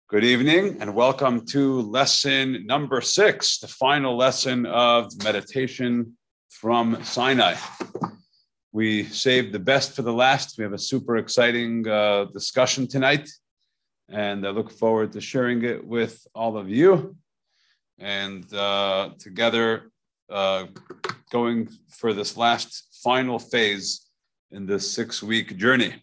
Good evening and welcome to lesson number 6, the final lesson of meditation from Sinai. We saved the best for the last. We have a super exciting discussion tonight, and I look forward to sharing it with all of you and together going for this last final phase in this 6-week journey.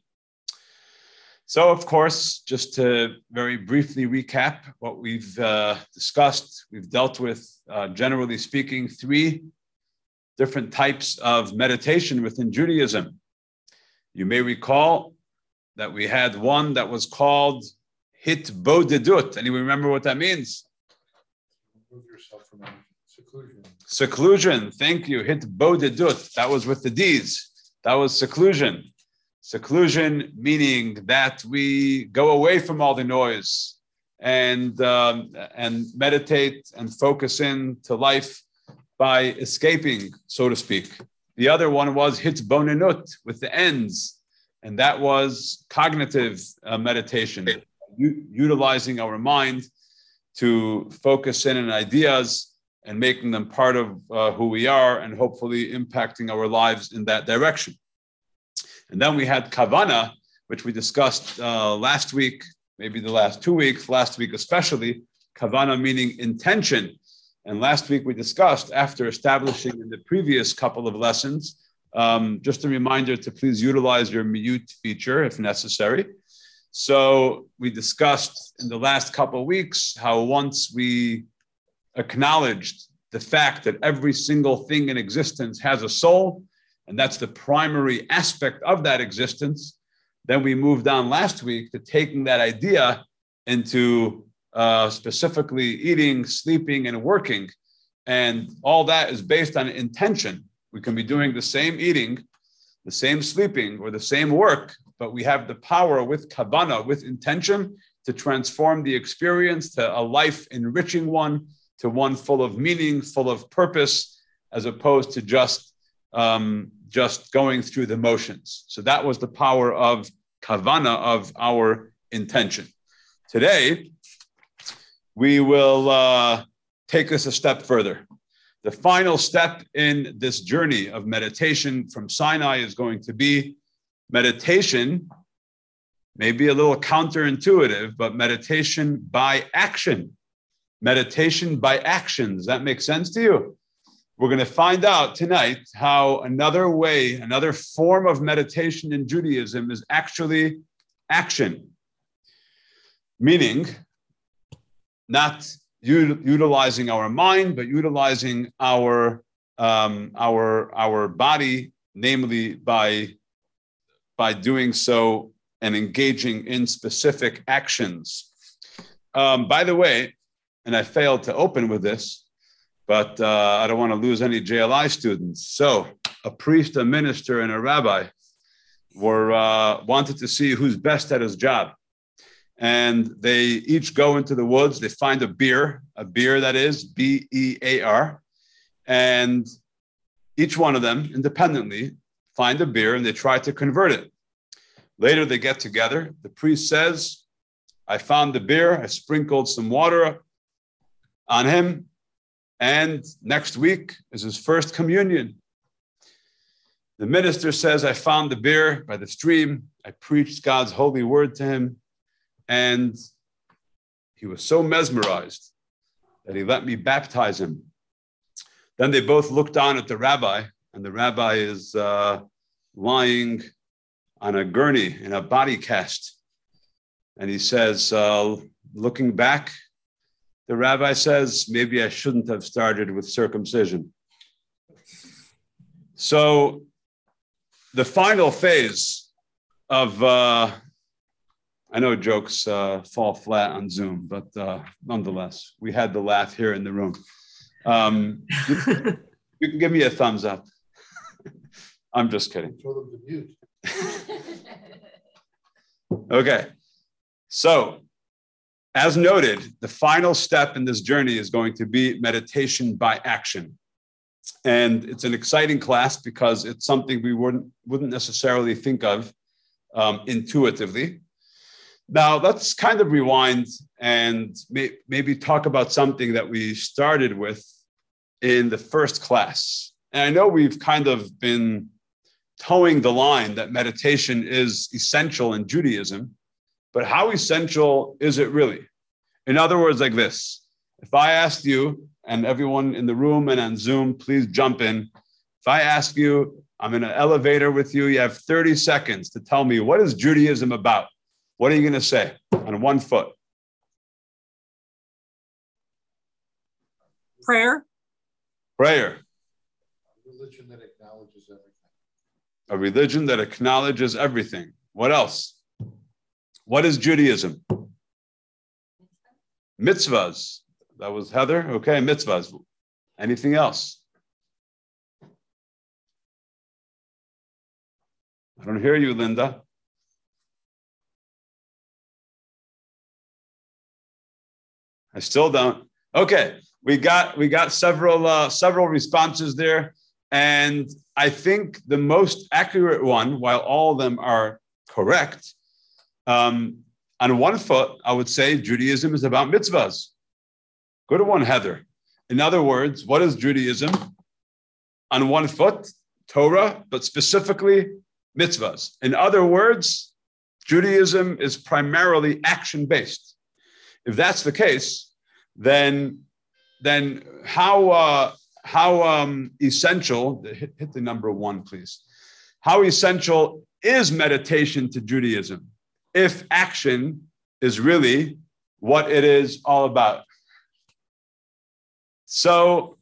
So, of course, just to very briefly recap what we've discussed, we've dealt with, generally speaking, 3 different types of meditation within Judaism. You may recall that we had one that was called Hitbodedut. Anyone remember what that means? Remove yourself from seclusion. Seclusion, thank you. Hitbodedut, that was with the D's. That was seclusion. Seclusion meaning that we go away from all the noise and meditate and focus in to life by escaping, so to speak. The other one was hitbonenut, with the ends, and that was cognitive meditation, utilizing our mind to focus in on ideas and making them part of who we are and hopefully impacting our lives in that direction. And then we had kavana, which we discussed last week, maybe the last 2 weeks, last week especially, kavana meaning intention. And last week we discussed, after establishing in the previous couple of lessons, just a reminder to please utilize your mute feature if necessary. So we discussed in the last couple of weeks how once we acknowledged the fact that every single thing in existence has a soul, and that's the primary aspect of that existence, then we moved on last week to taking that idea into specifically eating, sleeping, and working. And all that is based on intention. We can be doing the same eating, the same sleeping, or the same work, but we have the power with kavana, with intention, to transform the experience to a life enriching one, to one full of meaning, full of purpose, as opposed to just going through the motions. So that was the power of kavana, of our intention. Today, we will take this a step further. The final step in this journey of meditation from Sinai is going to be meditation, maybe a little counterintuitive, but meditation by action. Meditation by action. Does that make sense to you? We're going to find out tonight how another way, another form of meditation in Judaism is actually action. Meaning, not utilizing our mind, but utilizing our body, namely by doing so and engaging in specific actions. By the way, and I failed to open with this, but I don't want to lose any JLI students. So a priest, a minister, and a rabbi wanted to see who's best at his job. And they each go into the woods. They find a beer that is B-E-A-R. And each one of them independently find a beer and they try to convert it. Later they get together. The priest says, I found the beer. I sprinkled some water on him. And next week is his first communion. The minister says, I found the beer by the stream. I preached God's holy word to him. And he was so mesmerized that he let me baptize him. Then they both looked on at the rabbi, and the rabbi is lying on a gurney in a body cast. And he says, looking back, the rabbi says, maybe I shouldn't have started with circumcision. So the final phase of, I know jokes fall flat on Zoom, but nonetheless, we had the laugh here in the room. You can give me a thumbs up. I'm just kidding. Tell them to mute. Okay. So, as noted, the final step in this journey is going to be meditation by action. And it's an exciting class because it's something we wouldn't necessarily think of intuitively. Now, let's kind of rewind and maybe talk about something that we started with in the first class. And I know we've kind of been towing the line that meditation is essential in Judaism, but how essential is it really? In other words, like this, if I asked you, and everyone in the room and on Zoom, please jump in. If I ask you, I'm in an elevator with you, you have 30 seconds to tell me, what is Judaism about? What are you going to say on one foot? Prayer. Prayer. A religion that acknowledges everything. A religion that acknowledges everything. What else? What is Judaism? Mitzvahs. That was Heather. Okay, mitzvahs. Anything else? I don't hear you, Linda. I still don't. Okay, we got several responses there, and I think the most accurate one, while all of them are correct, on one foot, I would say Judaism is about mitzvahs. Good one, Heather. In other words, what is Judaism? On one foot, Torah, but specifically mitzvahs. In other words, Judaism is primarily action-based. If that's the case, then how essential, hit the number one, please. How essential is meditation to Judaism if action is really what it is all about? So,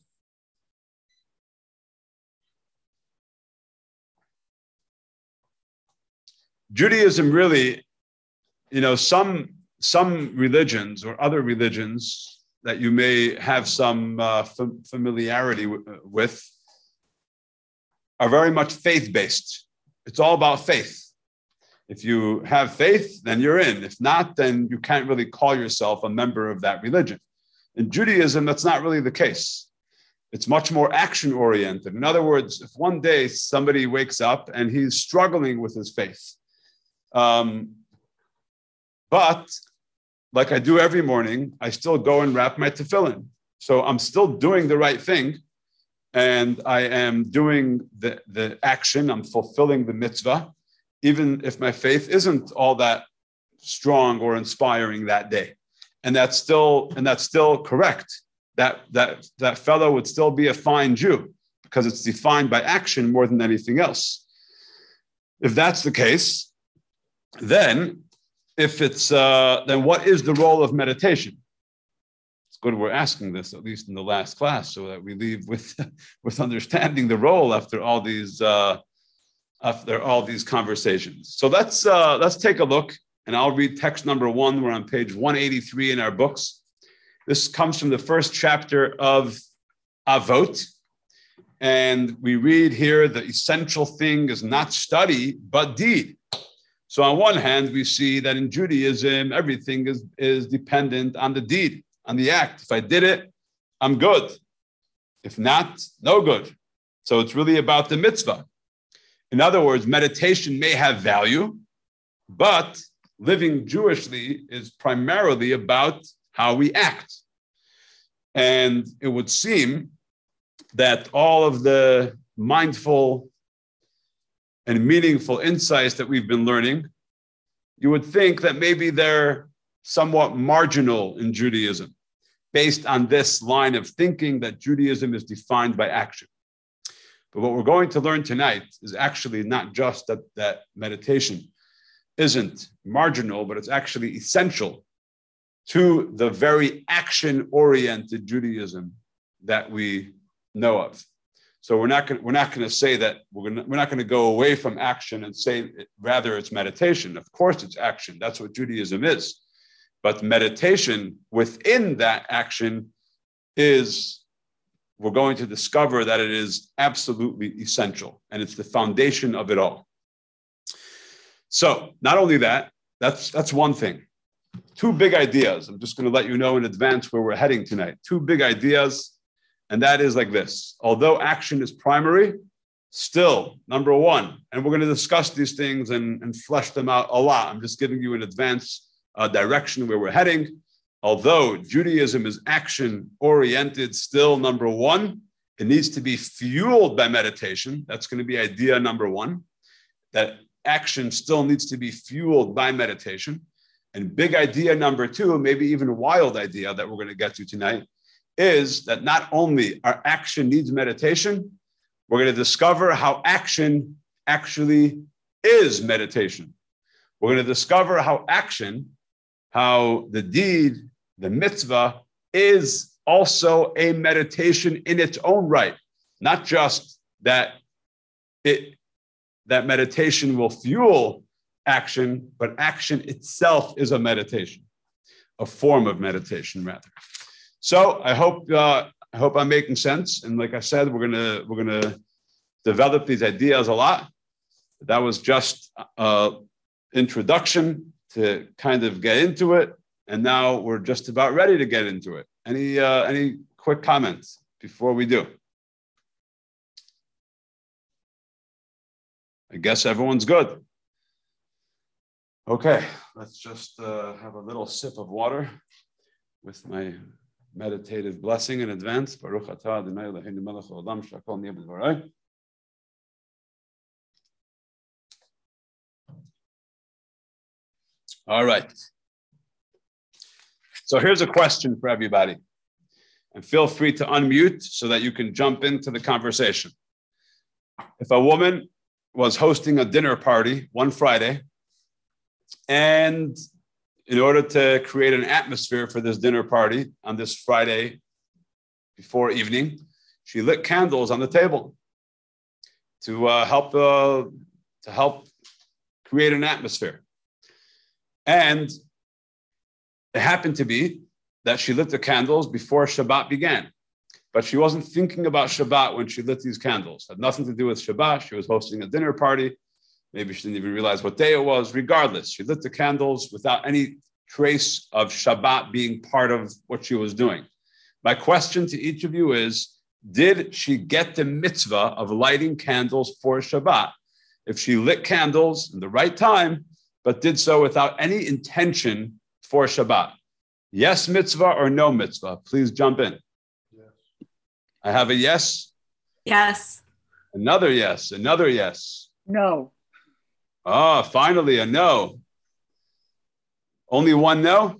Judaism really, some religions or other religions that you may have some familiarity with are very much faith-based. It's all about faith. If you have faith, then you're in. If not, then you can't really call yourself a member of that religion. In Judaism, that's not really the case. It's much more action-oriented. In other words, if one day somebody wakes up and he's struggling with his faith, but like I do every morning, I still go and wrap my tefillin. So I'm still doing the right thing, and I am doing the action. I'm fulfilling the mitzvah, even if my faith isn't all that strong or inspiring that day. And that's still correct. That fellow would still be a fine Jew because it's defined by action more than anything else. If that's the case, then then what is the role of meditation? It's good we're asking this, at least in the last class, so that we leave with understanding the role after all these conversations. So let's take a look, and I'll read text number 1. We're on page 183 in our books. This comes from the first chapter of Avot, and we read here, the essential thing is not study, but deed. So on one hand, we see that in Judaism, everything is dependent on the deed, on the act. If I did it, I'm good. If not, no good. So it's really about the mitzvah. In other words, meditation may have value, but living Jewishly is primarily about how we act. And it would seem that all of the mindful and meaningful insights that we've been learning, you would think that maybe they're somewhat marginal in Judaism, based on this line of thinking that Judaism is defined by action. But what we're going to learn tonight is actually not just that meditation isn't marginal, but it's actually essential to the very action-oriented Judaism that we know of. So we're not going to say that we're not going to go away from action and say rather it's meditation. Of course, it's action. That's what Judaism is. But meditation within that action we're going to discover that it is absolutely essential, and it's the foundation of it all. So not only that, that's one thing. Two big ideas. I'm just going to let you know in advance where we're heading tonight. Two big ideas. And that is like this. Although action is primary, still, number one, and we're going to discuss these things and flesh them out a lot. I'm just giving you in advance direction where we're heading. Although Judaism is action-oriented, still number one, it needs to be fueled by meditation. That's going to be idea number one, that action still needs to be fueled by meditation. And big idea number two, maybe even a wild idea that we're going to get to tonight, is that not only our action needs meditation, we're going to discover how action actually is meditation. We're going to discover how the deed, the mitzvah, is also a meditation in its own right. Not just that that meditation will fuel action, but action itself is a meditation, a form of meditation, rather. So I hope I'm making sense. And like I said, we're gonna develop these ideas a lot. That was just an introduction to kind of get into it, and now we're just about ready to get into it. Any quick comments before we do? I guess everyone's good. Okay, let's just have a little sip of water with my meditative blessing in advance. Baruch atah Adonai Eloheinu melech haolam shehakol niyeh b'dvarai. All right. So here's a question for everybody. And feel free to unmute so that you can jump into the conversation. If a woman was hosting a dinner party one Friday, and in order to create an atmosphere for this dinner party on this Friday before evening, she lit candles on the table to help create an atmosphere. And it happened to be that she lit the candles before Shabbat began. But she wasn't thinking about Shabbat when she lit these candles. It had nothing to do with Shabbat. She was hosting a dinner party. Maybe she didn't even realize what day it was. Regardless, she lit the candles without any trace of Shabbat being part of what she was doing. My question to each of you is, did she get the mitzvah of lighting candles for Shabbat? If she lit candles in the right time, but did so without any intention for Shabbat. Yes mitzvah or no mitzvah? Please jump in. Yes. I have a yes. Yes. Another yes. Another yes. No. Oh, finally a no. Only one no?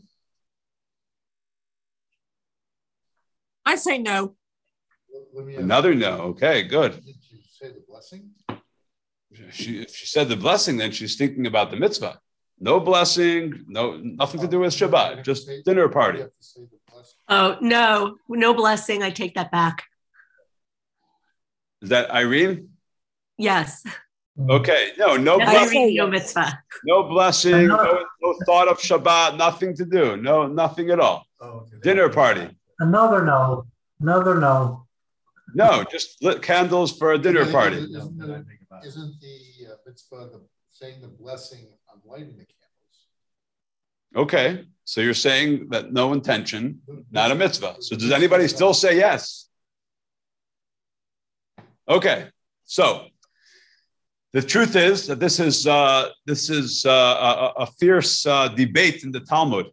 I say no. Another no. Okay, good. Did you say the blessing? If she said the blessing, then she's thinking about the mitzvah. No blessing, nothing to do with Shabbat, just dinner party. Oh, no blessing. I take that back. Is that Irene? Yes. Okay, no blessing. No mitzvah. No blessing, no thought of Shabbat, nothing to do. No, nothing at all. Oh, okay. Dinner party. Another no. No, just lit candles for a dinner party. Isn't the mitzvah saying the blessing on lighting the candles? Okay, so you're saying that no intention, not a mitzvah. So does anybody still say yes? Okay, so the truth is that this is a fierce debate in the Talmud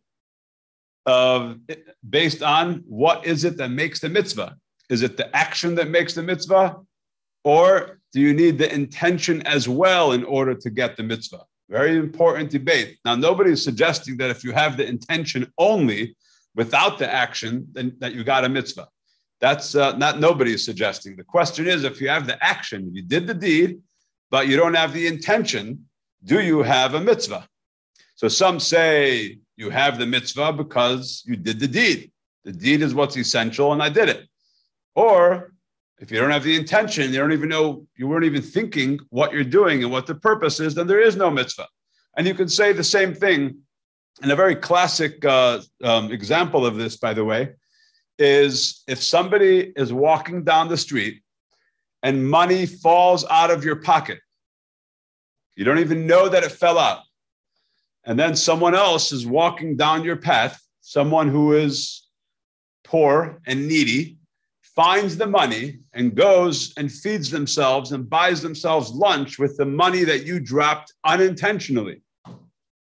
based on what is it that makes the mitzvah. Is it the action that makes the mitzvah? Or do you need the intention as well in order to get the mitzvah? Very important debate. Now, nobody is suggesting that if you have the intention only without the action, then that you got a mitzvah. That's not nobody is suggesting. The question is, if you have the action, you did the deed, but you don't have the intention, do you have a mitzvah? So some say you have the mitzvah because you did the deed. The deed is what's essential, and I did it. Or if you don't have the intention, you weren't even thinking what you're doing and what the purpose is, then there is no mitzvah. And you can say the same thing. And a very classic example of this, by the way, is if somebody is walking down the street and money falls out of your pocket. You don't even know that it fell out. And then someone else is walking down your path, someone who is poor and needy, finds the money and goes and feeds themselves and buys themselves lunch with the money that you dropped unintentionally.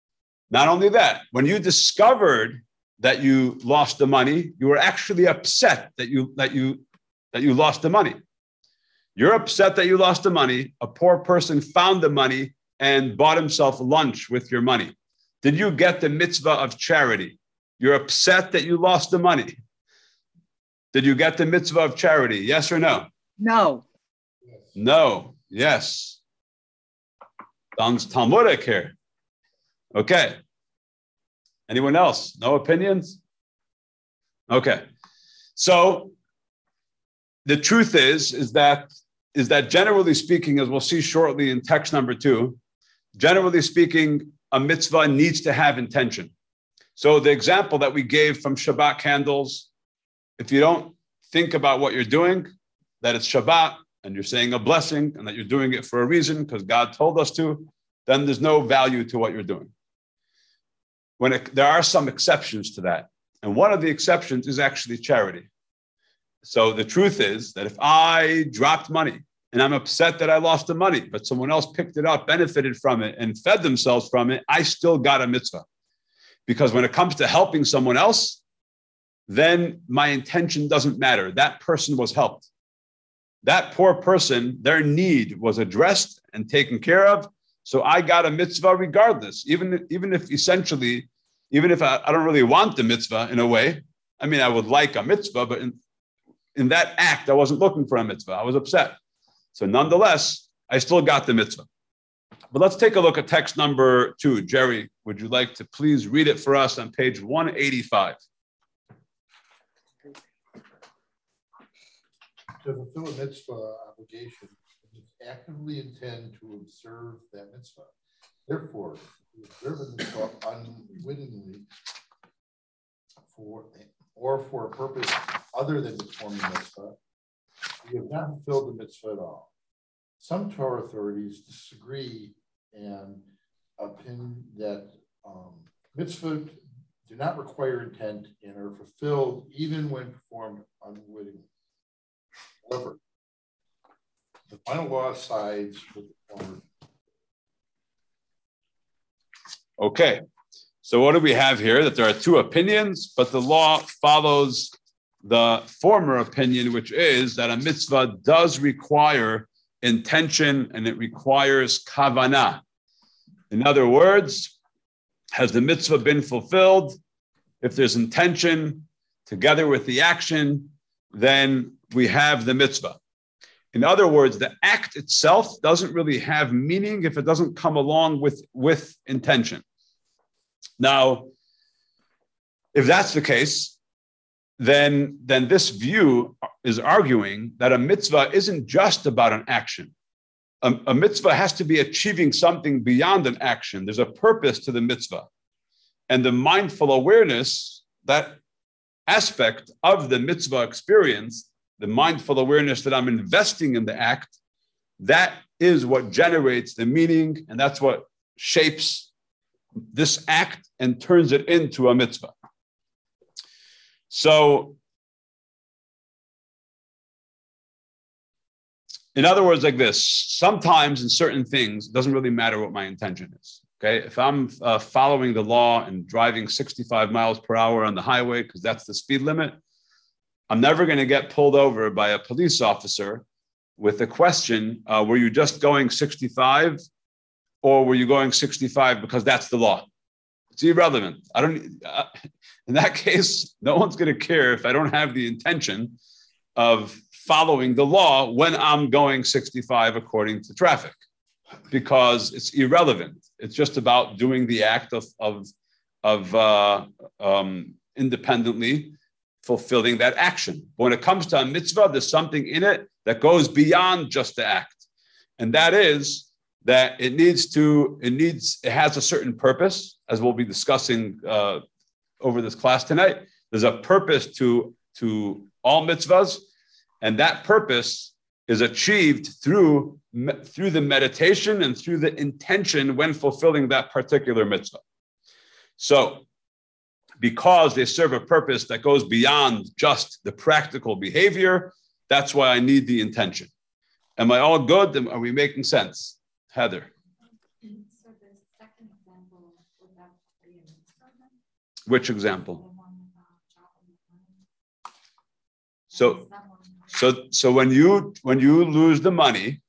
Not only that, when you discovered that you lost the money, you were actually upset that you lost the money. You're upset that you lost the money. A poor person found the money and bought himself lunch with your money. Did you get the mitzvah of charity? You're upset that you lost the money. Did you get the mitzvah of charity? Yes or no? No. No. Yes. Sounds Talmudic here. Okay. Anyone else? No opinions? Okay. So the truth is that generally speaking, as we'll see shortly in text number 2, generally speaking, a mitzvah needs to have intention. So the example that we gave from Shabbat candles, if you don't think about what you're doing, that it's Shabbat and you're saying a blessing and that you're doing it for a reason because God told us to, then there's no value to what you're doing. There are some exceptions to that. And one of the exceptions is actually charity. So the truth is that if I dropped money and I'm upset that I lost the money, but someone else picked it up, benefited from it, and fed themselves from it, I still got a mitzvah. Because when it comes to helping someone else, then my intention doesn't matter. That person was helped. That poor person, their need was addressed and taken care of. So I got a mitzvah regardless, even if I don't really want the mitzvah in a way. I mean, I would like a mitzvah, but in that act, I wasn't looking for a mitzvah. I was upset. So nonetheless, I still got the mitzvah. But let's take a look at text number 2. Jerry, would you like to please read it for us on page 185? To fulfill a mitzvah obligation, you actively intend to observe that mitzvah. Therefore, if you observe a mitzvah unwittingly for a purpose other than to perform the mitzvah, you have not fulfilled the mitzvah at all. Some Torah authorities disagree and opine that mitzvah do not require intent and are fulfilled even when performed unwittingly. However, the final law sides with the former. Okay, so what do we have here? That there are 2 opinions, but the law follows the former opinion, which is that a mitzvah does require intention and it requires kavanah. In other words, has the mitzvah been fulfilled? If there's intention together with the action, then we have the mitzvah. In other words, the act itself doesn't really have meaning if it doesn't come along with intention. Now, if that's the case, then this view is arguing that a mitzvah isn't just about an action. A mitzvah has to be achieving something beyond an action. There's a purpose to the mitzvah. And the mindful awareness, that aspect of the mitzvah experience, the mindful awareness that I'm investing in the act, that is what generates the meaning, and that's what shapes this act and turns it into a mitzvah. So, in other words, like this, sometimes in certain things, it doesn't really matter what my intention is. Okay, if I'm following the law and driving 65 miles per hour on the highway, because that's the speed limit, I'm never going to get pulled over by a police officer with the question, were you just going 65 or were you going 65 because that's the law? It's irrelevant. In that case, no one's going to care if I don't have the intention of following the law when I'm going 65 according to traffic, because it's irrelevant. It's just about doing the act of independently fulfilling that action. But when it comes to a mitzvah, there's something in it that goes beyond just the act. And that is that it has a certain purpose, as we'll be discussing over this class tonight. There's a purpose to all mitzvahs, and that purpose is achieved through the meditation and through the intention when fulfilling that particular mitzvah. So, because they serve a purpose that goes beyond just the practical behavior, that's why I need the intention. Am I all good? Are we making sense? Heather. So the second example, would that Which example? So when you lose the money,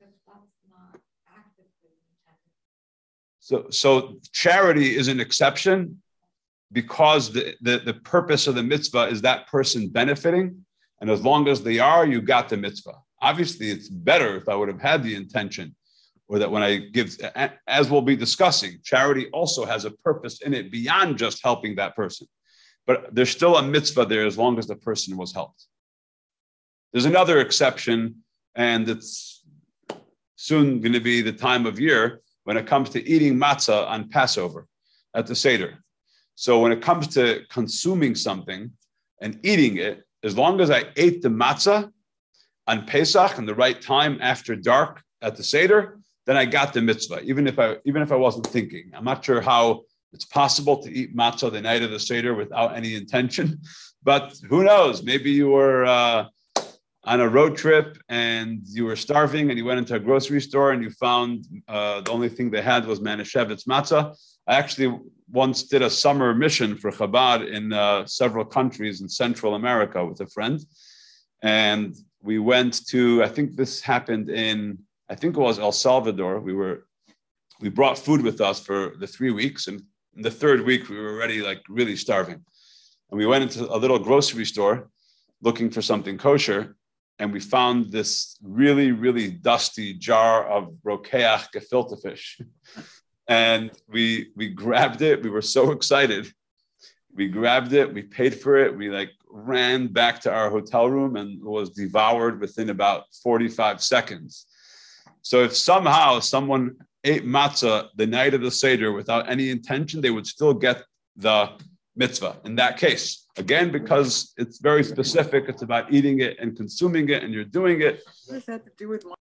so charity is an exception because the purpose of the mitzvah is that person benefiting, and as long as they are, you got the mitzvah. Obviously, it's better if I would have had the intention, or that when I give, as we'll be discussing, charity also has a purpose in it beyond just helping that person. But there's still a mitzvah there as long as the person was helped. There's another exception, and it's soon going to be the time of year when it comes to eating matzah on Passover at the Seder. So when it comes to consuming something and eating it, as long as I ate the matzah on Pesach in the right time after dark at the Seder, then I got the mitzvah, even if I wasn't thinking. I'm not sure how it's possible to eat matzah the night of the Seder without any intention, but who knows? Maybe you were on a road trip and you were starving and you went into a grocery store and you found the only thing they had was Manischewitz matzah. I actually once did a summer mission for Chabad in several countries in Central America with a friend. And we went to, I think this happened in, I think it was El Salvador. We brought food with us for the 3 weeks. And in the third week, we were already like really starving. And we went into a little grocery store looking for something kosher. And we found this really, really dusty jar of rokeach gefilte fish. And we grabbed it. We were so excited. We grabbed it. We paid for it. We ran back to our hotel room and it was devoured within about 45 seconds. So if somehow someone ate matzah the night of the Seder without any intention, they would still get the mitzvah in that case. Again, because it's very specific. It's about eating it and consuming it, and you're doing it. What does that have to do with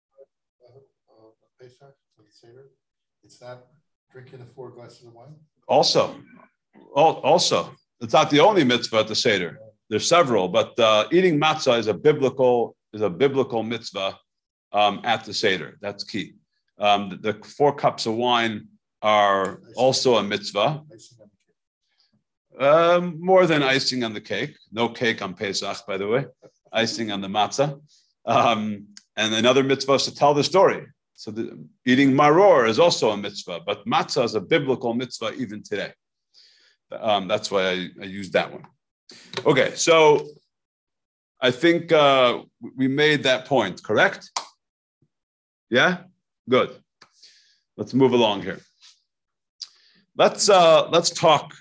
Pesach, Seder? It's not drinking the 4 glasses of wine? Also, it's not the only mitzvah at the Seder. There's several, but eating matzah is a biblical mitzvah at the Seder. That's key. The 4 cups of wine are also a mitzvah. More than icing on the cake. No cake on Pesach, by the way. Icing on the matzah. And another mitzvah is to tell the story. So eating maror is also a mitzvah, but matzah is a biblical mitzvah even today. That's why I used that one. Okay, so I think we made that point, correct? Yeah? Good. Let's move along here. Let's talk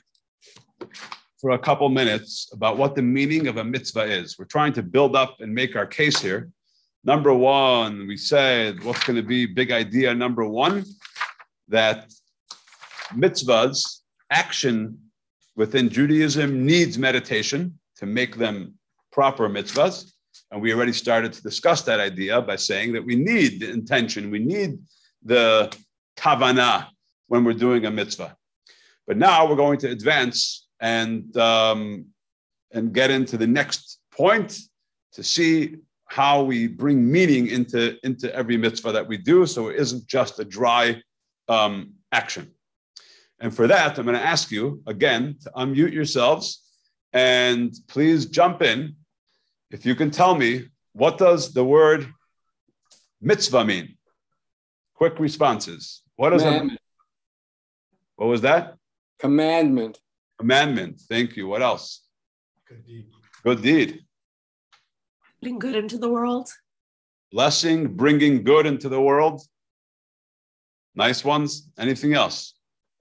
for a couple minutes about what the meaning of a mitzvah is. We're trying to build up and make our case here. Number one, we said, what's going to be big idea number one? That mitzvahs, action within Judaism needs meditation to make them proper mitzvahs. And we already started to discuss that idea by saying that we need the intention, we need the kavanah when we're doing a mitzvah. But now we're going to advance and get into the next point to see how we bring meaning into every mitzvah that we do, so it isn't just a dry action. And for that, I'm going to ask you again to unmute yourselves and please jump in. If you can tell me, what does the word mitzvah mean? Quick responses. What is a, what was that? Commandment. Commandment. Thank you. What else? Good deed. Good deed. Putting good into the world. Blessing, bringing good into the world. Nice ones. Anything else?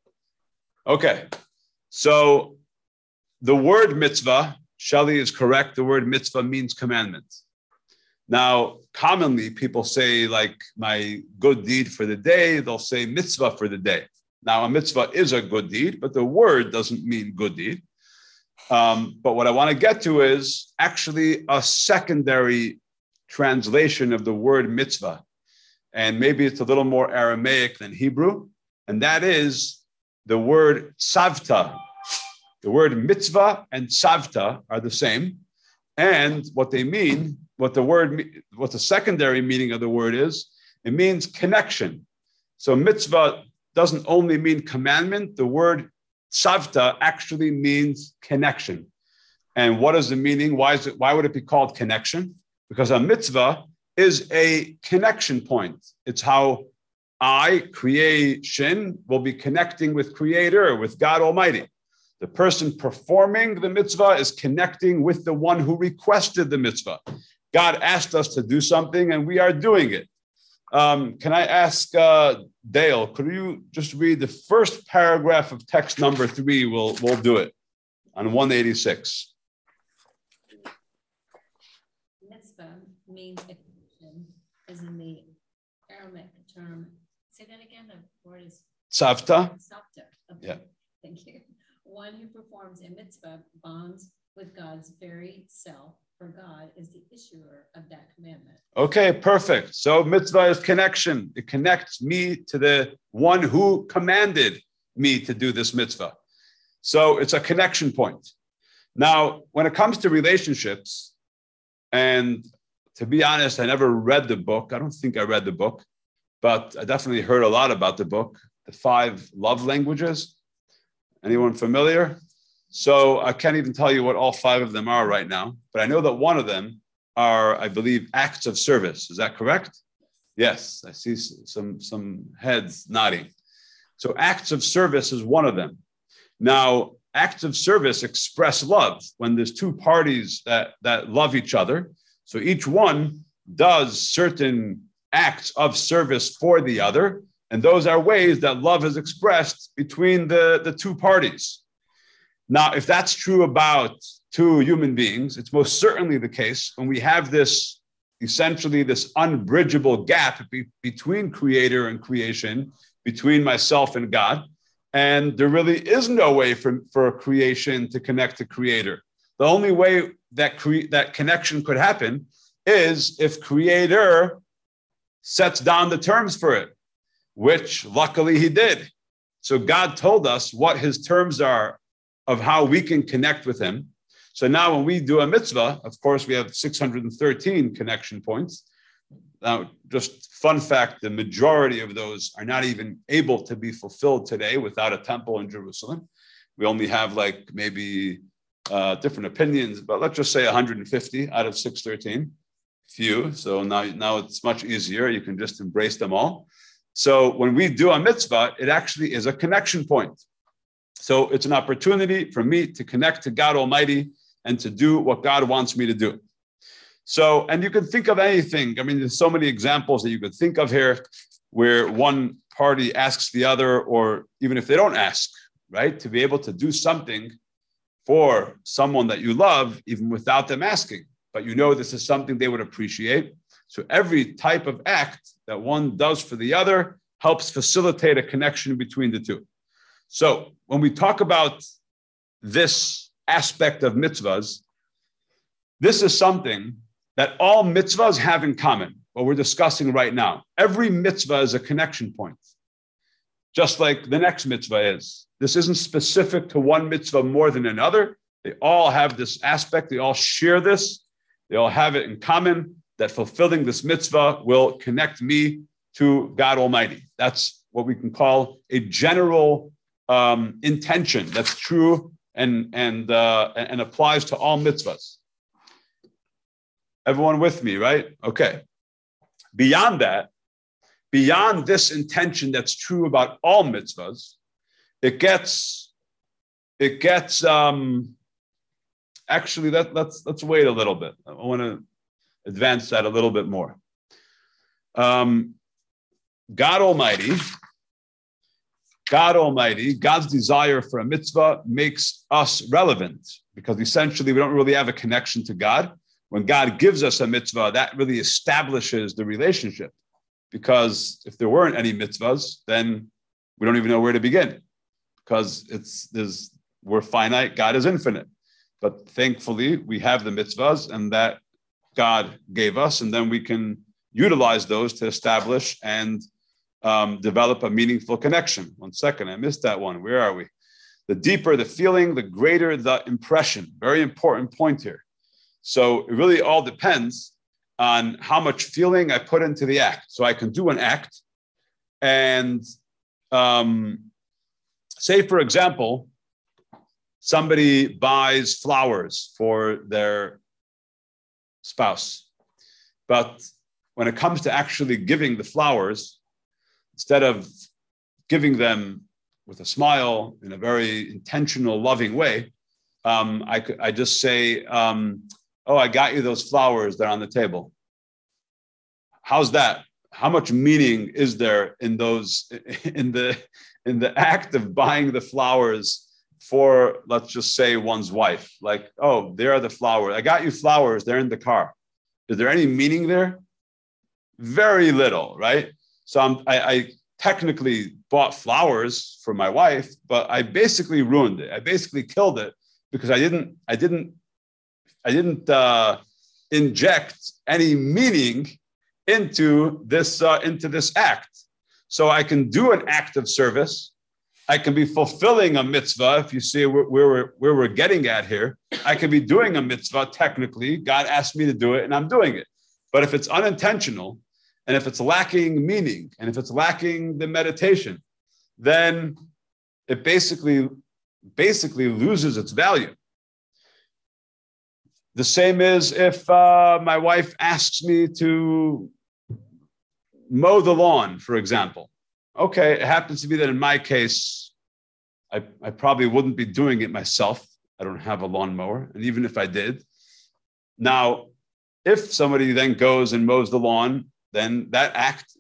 Okay. So the word mitzvah, Shelley is correct. The word mitzvah means commandment. Now, commonly people say like my good deed for the day, they'll say mitzvah for the day. Now, a mitzvah is a good deed, but the word doesn't mean good deed. But what I want to get to is actually a secondary translation of the word mitzvah. And maybe it's a little more Aramaic than Hebrew. And that is the word savta. The word mitzvah and savta are the same. And what they mean, what the secondary meaning of the word is, it means connection. So mitzvah doesn't only mean commandment. The word Tzavta actually means connection. And what is the meaning? Why would it be called connection? Because a mitzvah is a connection point. It's how creation, will be connecting with Creator, with God Almighty. The person performing the mitzvah is connecting with the one who requested the mitzvah. God asked us to do something and we are doing it. Can I ask Dale, could you just read the first paragraph of text number 3? We'll do it on 186. Mitzvah means a connection, as in the Aramaic term. Say that again. The word is Tzavta. Tzavta. Okay. Yeah. Thank you. One who performs a mitzvah bonds with God's very self, for God is the issuer of that commandment. Okay, perfect. So mitzvah is connection. It connects me to the one who commanded me to do this mitzvah. So it's a connection point. Now, when it comes to relationships, and to be honest, I never read the book. I don't think I read the book, but I definitely heard a lot about the book, The 5 Love Languages. Anyone familiar? So I can't even tell you what all 5 of them are right now, but I know that one of them are, I believe, acts of service. Is that correct? Yes, I see some heads nodding. So acts of service is one of them. Now, acts of service express love when there's 2 parties that love each other. So each one does certain acts of service for the other. And those are ways that love is expressed between the 2 parties. Now, if that's true about 2 human beings, it's most certainly the case when we have this, essentially this unbridgeable gap between Creator and creation, between myself and God. And there really is no way for creation to connect to Creator. The only way that connection could happen is if Creator sets down the terms for it, which luckily he did. So God told us what his terms are of how we can connect with him. So now when we do a mitzvah, of course, we have 613 connection points. Now, just fun fact, the majority of those are not even able to be fulfilled today without a temple in Jerusalem. We only have like maybe different opinions, but let's just say 150 out of 613. Few. So now it's much easier. You can just embrace them all. So when we do a mitzvah, it actually is a connection point. So it's an opportunity for me to connect to God Almighty and to do what God wants me to do. So, and you can think of anything. I mean, there's so many examples that you could think of here where one party asks the other, or even if they don't ask, right, to be able to do something for someone that you love, even without them asking. But you know this is something they would appreciate. So every type of act that one does for the other helps facilitate a connection between the 2. So when we talk about this aspect of mitzvahs, this is something that all mitzvahs have in common, what we're discussing right now. Every mitzvah is a connection point, just like the next mitzvah is. This isn't specific to one mitzvah more than another. They all have this aspect. They all share this. They all have it in common, that fulfilling this mitzvah will connect me to God Almighty. That's what we can call a general intention that's true and applies to all mitzvahs. Everyone with me, right? Okay. Beyond that, beyond this intention that's true about all mitzvahs, it gets actually, let's wait a little bit. I want to advance that a little bit more. God Almighty, God's desire for a mitzvah makes us relevant, because essentially we don't really have a connection to God. When God gives us a mitzvah, that really establishes the relationship, because if there weren't any mitzvahs, then we don't even know where to begin, because we're finite, God is infinite. But thankfully, we have the mitzvahs, and that God gave us, and then we can utilize those to establish and develop a meaningful connection. 1 second, I missed that one. Where are we? The deeper the feeling, the greater the impression. Very important point here. So it really all depends on how much feeling I put into the act. So I can do an act and say, for example, somebody buys flowers for their spouse, but when it comes to actually giving the flowers, instead of giving them with a smile in a very intentional, loving way, I just say, oh, I got you those flowers. They're on the table. How's that? How much meaning is there in those, in the act of buying the flowers for, let's just say, one's wife? Like, oh, there are the flowers. I got you flowers. They're in the car. Is there any meaning there? Very little, right? So I technically bought flowers for my wife, but I basically ruined it. I basically killed it because I didn't inject any meaning into this act. So I can do an act of service. I can be fulfilling a mitzvah. If you see where we're getting at here, I can be doing a mitzvah technically. God asked me to do it, and I'm doing it. But if it's unintentional, and if it's lacking meaning, and if it's lacking the meditation, then it basically loses its value. The same is if my wife asks me to mow the lawn, for example. Okay, it happens to be that in my case, I probably wouldn't be doing it myself. I don't have a lawnmower. And even if I did, now, if somebody then goes and mows the lawn, then that act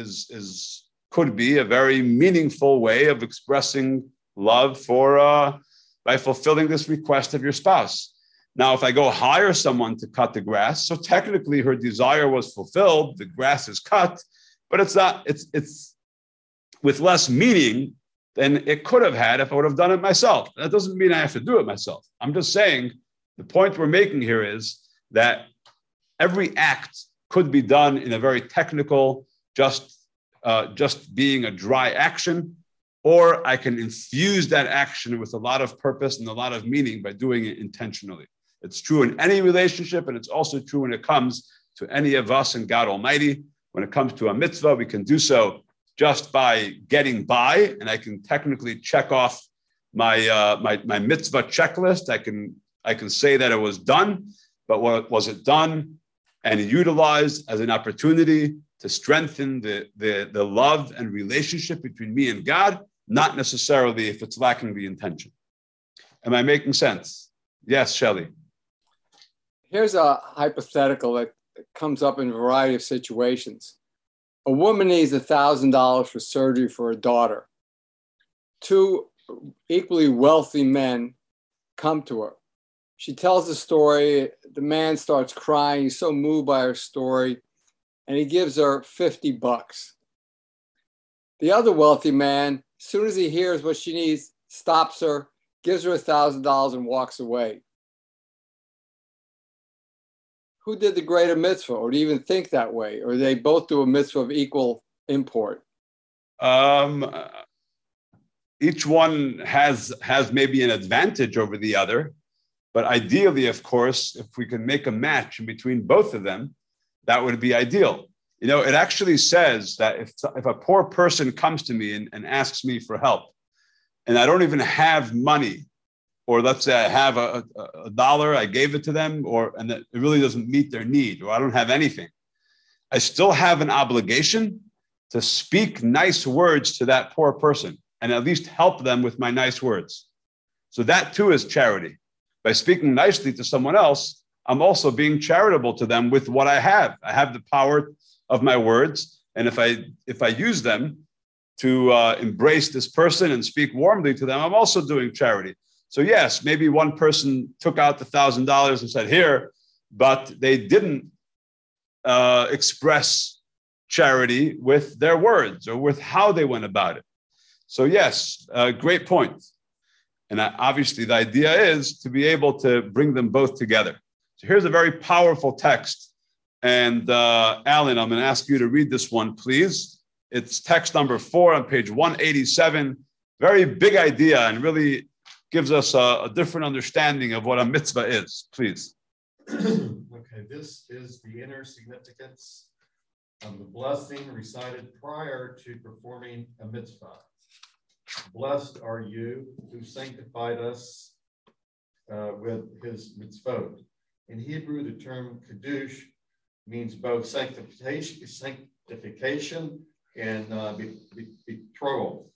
could be a very meaningful way of expressing love by fulfilling this request of your spouse. Now, if I go hire someone to cut the grass, so technically her desire was fulfilled, the grass is cut, but it's with less meaning than it could have had if I would have done it myself. That doesn't mean I have to do it myself. I'm just saying the point we're making here is that every act could be done in a very technical, just being a dry action, or I can infuse that action with a lot of purpose and a lot of meaning by doing it intentionally. It's true in any relationship, and it's also true when it comes to any of us and God Almighty. When it comes to a mitzvah, we can do so just by getting by, and I can technically check off my mitzvah checklist. I can say that it was done, but was it done and utilized as an opportunity to strengthen the love and relationship between me and God? Not necessarily if it's lacking the intention. Am I making sense? Yes, Shelley. Here's a hypothetical that comes up in a variety of situations. A woman needs $1,000 for surgery for her daughter. Two equally wealthy men come to her. She tells the story. The man starts crying. He's so moved by her story, and he gives her $50. The other wealthy man, as soon as he hears what she needs, stops her, gives her $1,000, and walks away. Who did the greater mitzvah, or do you even think that way? Or they both do a mitzvah of equal import? Each one has maybe an advantage over the other, but ideally, of course, if we can make a match in between both of them, that would be ideal. You know, it actually says that if a poor person comes to me and asks me for help, and I don't even have money, or let's say I have a dollar, I gave it to them, and it really doesn't meet their need, or I don't have anything, I still have an obligation to speak nice words to that poor person and at least help them with my nice words. So that too is charity. By speaking nicely to someone else, I'm also being charitable to them with what I have. I have the power of my words, and if I use them to embrace this person and speak warmly to them, I'm also doing charity. So yes, maybe one person took out the $1,000 and said, here, but they didn't express charity with their words or with how they went about it. So yes, great point. And obviously the idea is to be able to bring them both together. So here's a very powerful text. And Alan, I'm going to ask you to read this one, please. It's text number 4 on page 187. Very big idea and really gives us a different understanding of what a mitzvah is. Please. Okay, this is the inner significance of the blessing recited prior to performing a mitzvah. Blessed are you who sanctified us with his mitzvot. In Hebrew, the term Kiddush means both sanctification and betrothal.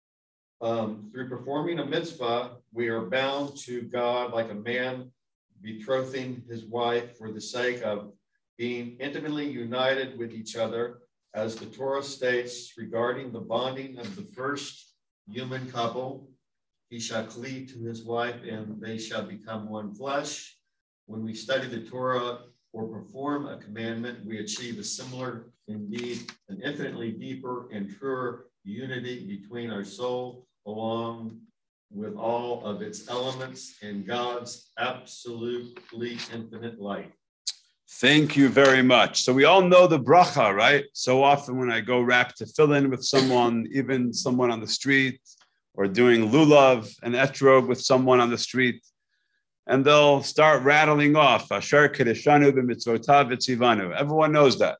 Through performing a mitzvah, we are bound to God like a man betrothing his wife for the sake of being intimately united with each other, as the Torah states regarding the bonding of the first human couple. He shall cleave to his wife and they shall become one flesh. When we study the Torah or perform a commandment, we achieve a similar, indeed, an infinitely deeper and truer unity between our soul, along with all of its elements, and God's absolutely infinite light. Thank you very much. So we all know the bracha, right? So often when I go wrap tefillin with someone, even someone on the street, or doing lulav and etrog with someone on the street, and they'll start rattling off, Asher Kedeshanu b'mitzvotav v'tzivanu. Everyone knows that.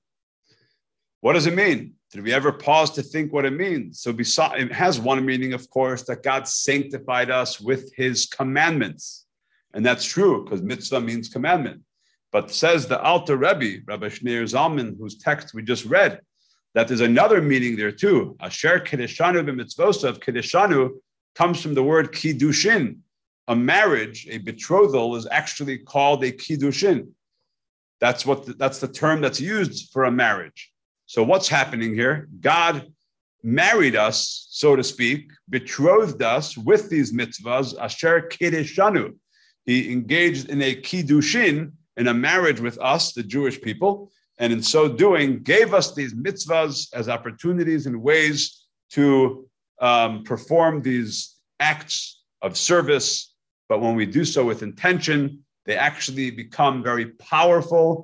What does it mean? Did we ever pause to think what it means? So it has one meaning, of course, that God sanctified us with his commandments. And that's true, because mitzvah means commandment. But says the Alter Rebbe, Rabbi Shneur Zalman, whose text we just read, that there's another meaning there too. Asher Kedeshanu b'mitzvotav. Kedeshanu comes from the word kiddushin. A marriage, a betrothal, is actually called a kiddushin. That's the term that's used for a marriage. So what's happening here? God married us, so to speak, betrothed us with these mitzvahs, asher kedeshanu. He engaged in a kiddushin, in a marriage with us, the Jewish people, and in so doing, gave us these mitzvahs as opportunities and ways to perform these acts of service. But when we do so with intention, they actually become very powerful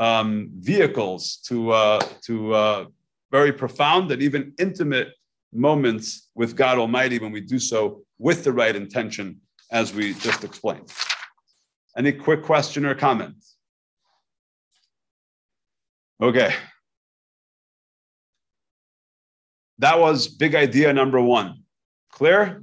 vehicles to very profound and even intimate moments with God Almighty when we do so with the right intention, as we just explained. Any quick question or comment? Okay. That was big idea number one. Clear?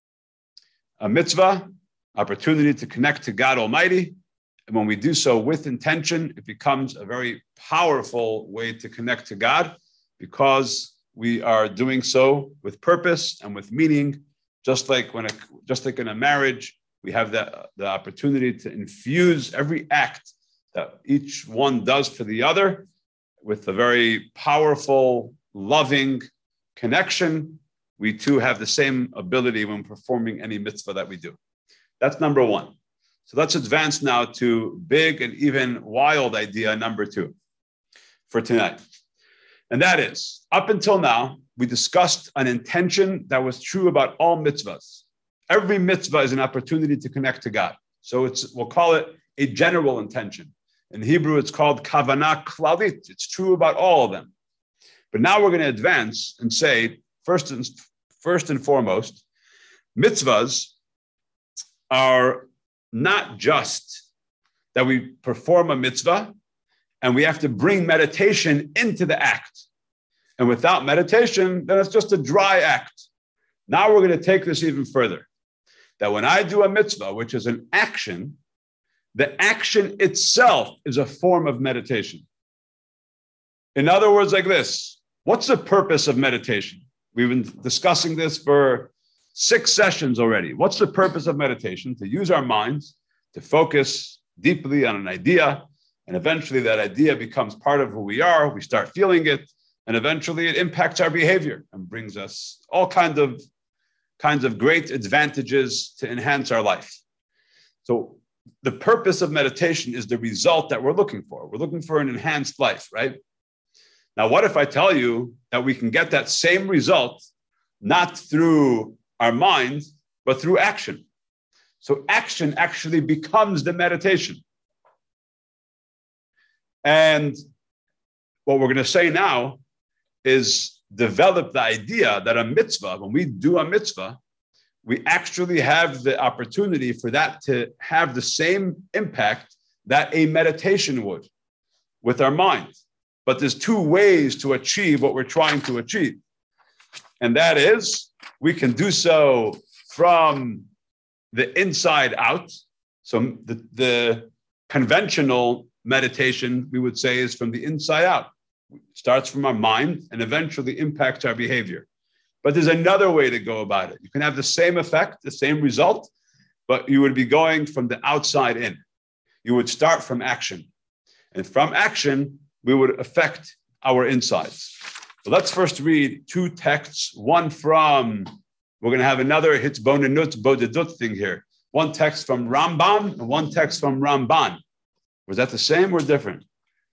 A mitzvah, opportunity to connect to God Almighty. And when we do so with intention, it becomes a very powerful way to connect to God, because we are doing so with purpose and with meaning. Just like in a marriage, we have the opportunity to infuse every act that each one does for the other with a very powerful, loving connection. We too have the same ability when performing any mitzvah that we do. That's number one. So let's advance now to big and even wild idea number two for tonight. And that is, up until now, we discussed an intention that was true about all mitzvahs. Every mitzvah is an opportunity to connect to God. So we'll call it a general intention. In Hebrew, it's called kavanah klalit. It's true about all of them. But now we're going to advance and say, first and foremost, mitzvahs are not just that we perform a mitzvah and we have to bring meditation into the act. And without meditation, then it's just a dry act. Now we're going to take this even further. That when I do a mitzvah, which is an action, the action itself is a form of meditation. In other words, like this, what's the purpose of meditation? We've been discussing this for 6 sessions already. What's the purpose of meditation? To use our minds, to focus deeply on an idea, and eventually that idea becomes part of who we are. We start feeling it, and eventually it impacts our behavior and brings us all kinds of great advantages to enhance our life. So the purpose of meditation is the result that we're looking for. We're looking for an enhanced life, right? Now, what if I tell you that we can get that same result not through our mind, but through action? So action actually becomes the meditation. And what we're going to say now is develop the idea that a mitzvah, when we do a mitzvah, we actually have the opportunity for that to have the same impact that a meditation would with our mind. But there's 2 ways to achieve what we're trying to achieve. And that is, we can do so from the inside out, So the conventional meditation, we would say, is from the inside out. It starts from our mind and eventually impacts our behavior. But there's another way to go about it. You can have the same effect, the same result, but you would be going from the outside in. You would start from action. And from action, we would affect our insides. So let's first read two texts. One from, we're going to have another Hitzbonenut Bodedut thing here. One text from Rambam and one text from Ramban. Was that the same or different?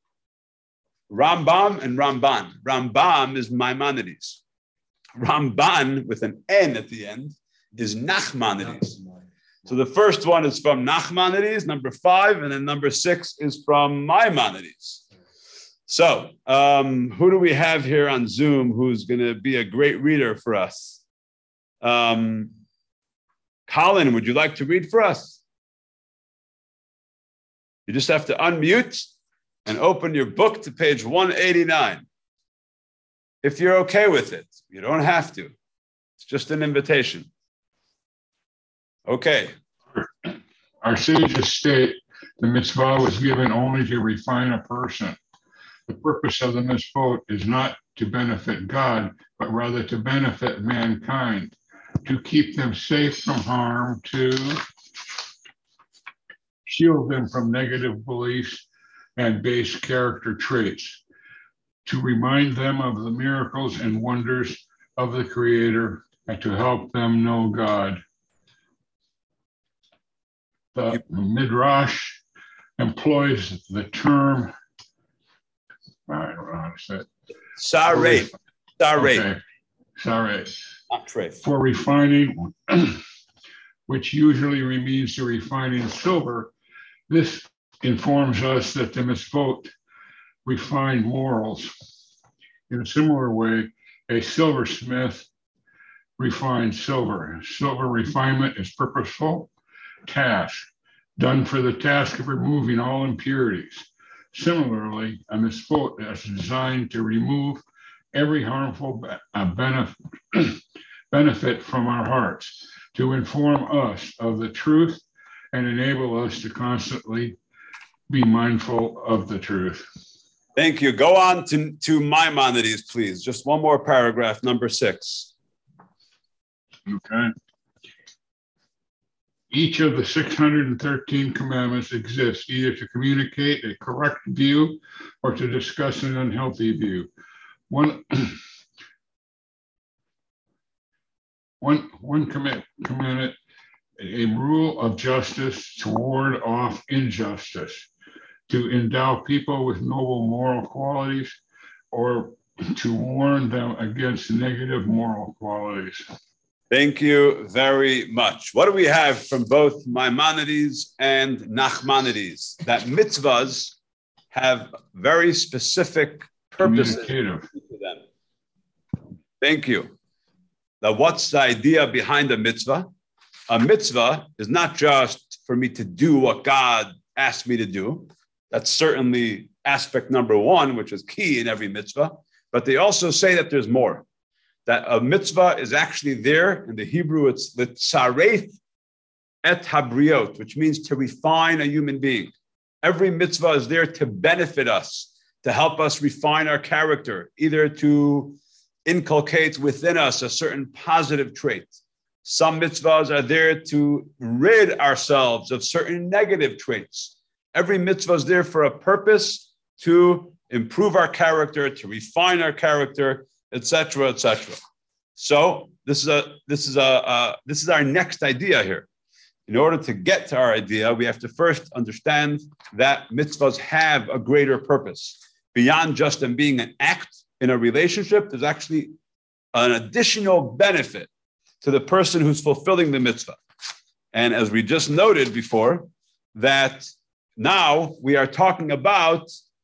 Rambam and Ramban. Rambam is Maimonides. Ramban, with an N at the end, is Nachmanides. So the first one is from Nachmanides, number 5, and then number 6 is from Maimonides. So who do we have here on Zoom who's going to be a great reader for us? Colin, would you like to read for us? You just have to unmute and open your book to page 189. If you're okay with it, you don't have to. It's just an invitation. Okay. Our sages state the mitzvah was given only to refine a person. The purpose of the mitzvot is not to benefit God, but rather to benefit mankind, to keep them safe from harm, to shield them from negative beliefs and base character traits, to remind them of the miracles and wonders of the Creator, and to help them know God. The Midrash employs the term, I don't know how to say it. Sareh. Okay. Sareh. For refining, which usually means to refining silver. This informs us that the mitzvot refine morals. In a similar way, a silversmith refines silver. Silver refinement is purposeful task done for the task of removing all impurities. Similarly, a mitzvot is designed to remove every harmful benefit from our hearts, to inform us of the truth and enable us to constantly be mindful of the truth. Thank you. Go on to Maimonides, please. Just one more paragraph, number 6. Okay. Each of the 613 commandments exists either to communicate a correct view or to discuss an unhealthy view. One commandment, a rule of justice to ward off injustice, to endow people with noble moral qualities, or to warn them against negative moral qualities. Thank you very much. What do we have from both Maimonides and Nachmanides? That mitzvahs have very specific purposes to them. Thank you. Now, what's the idea behind a mitzvah? A mitzvah is not just for me to do what God asked me to do. That's certainly aspect number 1, which is key in every mitzvah. But they also say that there's more. That a mitzvah is actually there. In the Hebrew, it's the tzareth et habriot, which means to refine a human being. Every mitzvah is there to benefit us, to help us refine our character, either to inculcate within us a certain positive trait. Some mitzvahs are there to rid ourselves of certain negative traits. Every mitzvah is there for a purpose, to improve our character, to refine our character, etc., etc. So this is our next idea here. In order to get to our idea, we have to first understand that mitzvahs have a greater purpose. Beyond just them being an act in a relationship, there's actually an additional benefit to the person who's fulfilling the mitzvah. And as we just noted before, that now we are talking about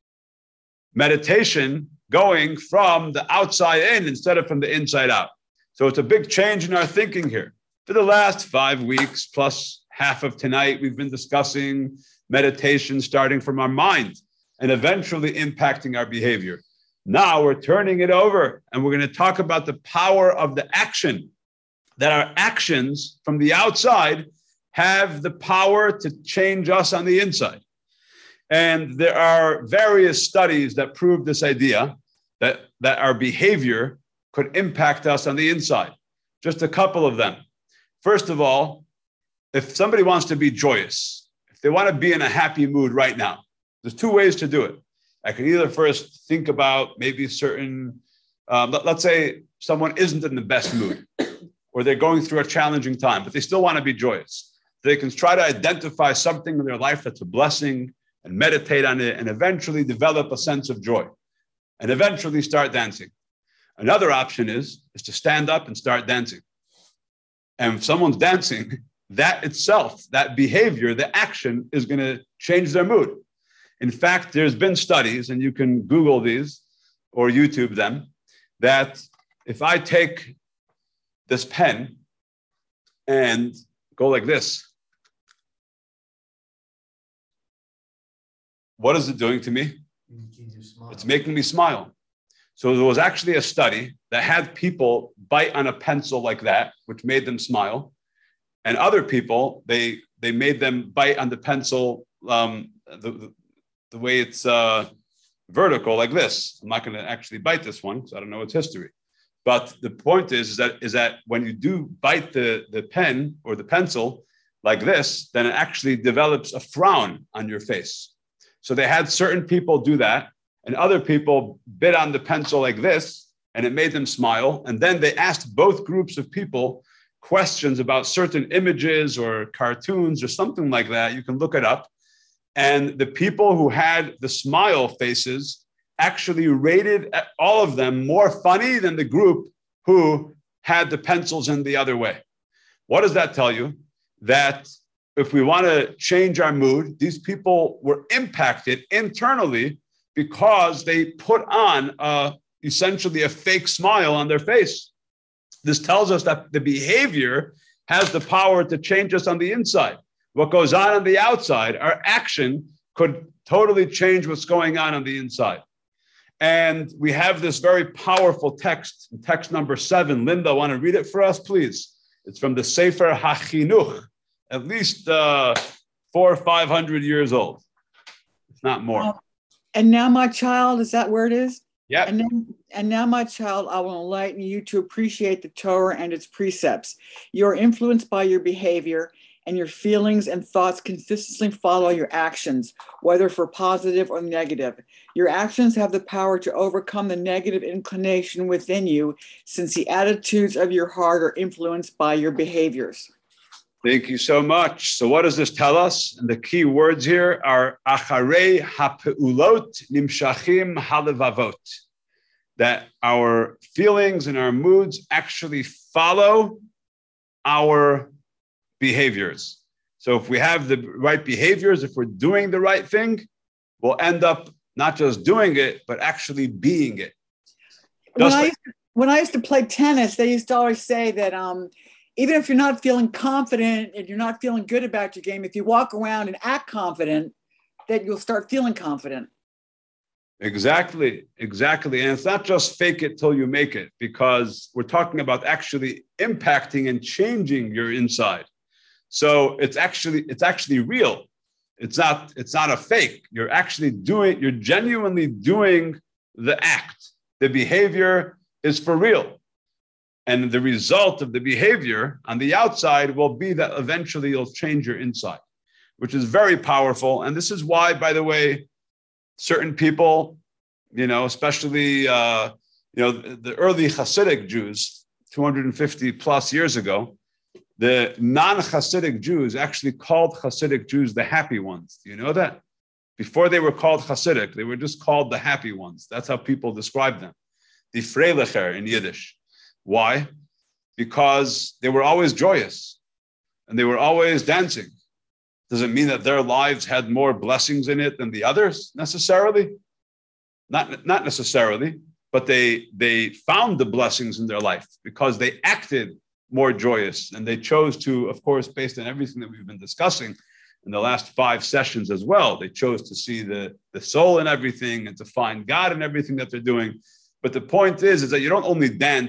meditation going from the outside in instead of from the inside out. So it's a big change in our thinking here. For the last 5 weeks, plus half of tonight, we've been discussing meditation starting from our mind and eventually impacting our behavior. Now we're turning it over and we're going to talk about the power of the action, that our actions from the outside have the power to change us on the inside. And there are various studies that prove this idea that our behavior could impact us on the inside. Just a couple of them. First of all, if somebody wants to be joyous, if they want to be in a happy mood right now, there's two ways to do it. I can either first think about maybe certain, let's say someone isn't in the best mood or they're going through a challenging time, but they still want to be joyous. They can try to identify something in their life that's a blessing and meditate on it and eventually develop a sense of joy and eventually start dancing. Another option is to stand up and start dancing. And if someone's dancing, that itself, that behavior, the action is going to change their mood. In fact, there's been studies, and you can Google these or YouTube them, that if I take this pen and go like this, what is it doing to me? It's making me smile. So there was actually a study that had people bite on a pencil like that, which made them smile. And other people, they made them bite on the pencil the way it's vertical like this. I'm not going to actually bite this one, so I don't know its history. But the point is that when you do bite the pen or the pencil like this, then it actually develops a frown on your face. So they had certain people do that, and other people bit on the pencil like this, and it made them smile. And then they asked both groups of people questions about certain images or cartoons or something like that. You can look it up. And the people who had the smile faces actually rated all of them more funny than the group who had the pencils in the other way. What does that tell you? That if we want to change our mood, these people were impacted internally because they put on essentially a fake smile on their face. This tells us that the behavior has the power to change us on the inside. What goes on the outside, our action could totally change what's going on the inside. And we have this very powerful text number 7. Linda, want to read it for us, please? It's from the Sefer HaChinuch, at least 400 or 500 years old, if not more. And now, my child, is that where it is? Yeah. And now, my child, I will enlighten you to appreciate the Torah and its precepts. You are influenced by your behavior, and your feelings and thoughts consistently follow your actions, whether for positive or negative. Your actions have the power to overcome the negative inclination within you, since the attitudes of your heart are influenced by your behaviors. Thank you so much. So what does this tell us? And the key words here are acharei hapeulot nimshachim halevavot, that our feelings and our moods actually follow our behaviors. So if we have the right behaviors, if we're doing the right thing, we'll end up not just doing it, but actually being it. When I used to play tennis, they used to always say that even if you're not feeling confident and you're not feeling good about your game, if you walk around and act confident, that you'll start feeling confident. Exactly. And it's not just fake it till you make it, because we're talking about actually impacting and changing your inside. So it's actually real. It's not a fake. You're genuinely doing the act. The behavior is for real. And the result of the behavior on the outside will be that eventually you'll change your inside, which is very powerful. And this is why, by the way, certain people, especially, the early Hasidic Jews, 250 plus years ago, the non-Hasidic Jews actually called Hasidic Jews the happy ones. Do you know that? Before they were called Hasidic, they were just called the happy ones. That's how people describe them. Die Freilicher in Yiddish. Why? Because they were always joyous and they were always dancing. Does it mean that their lives had more blessings in it than the others necessarily? Not necessarily, but they found the blessings in their life because they acted more joyous, and they chose to, of course, based on everything that we've been discussing in the last 5 sessions as well, they chose to see the soul in everything and to find God in everything that they're doing. But the point is that you don't only dance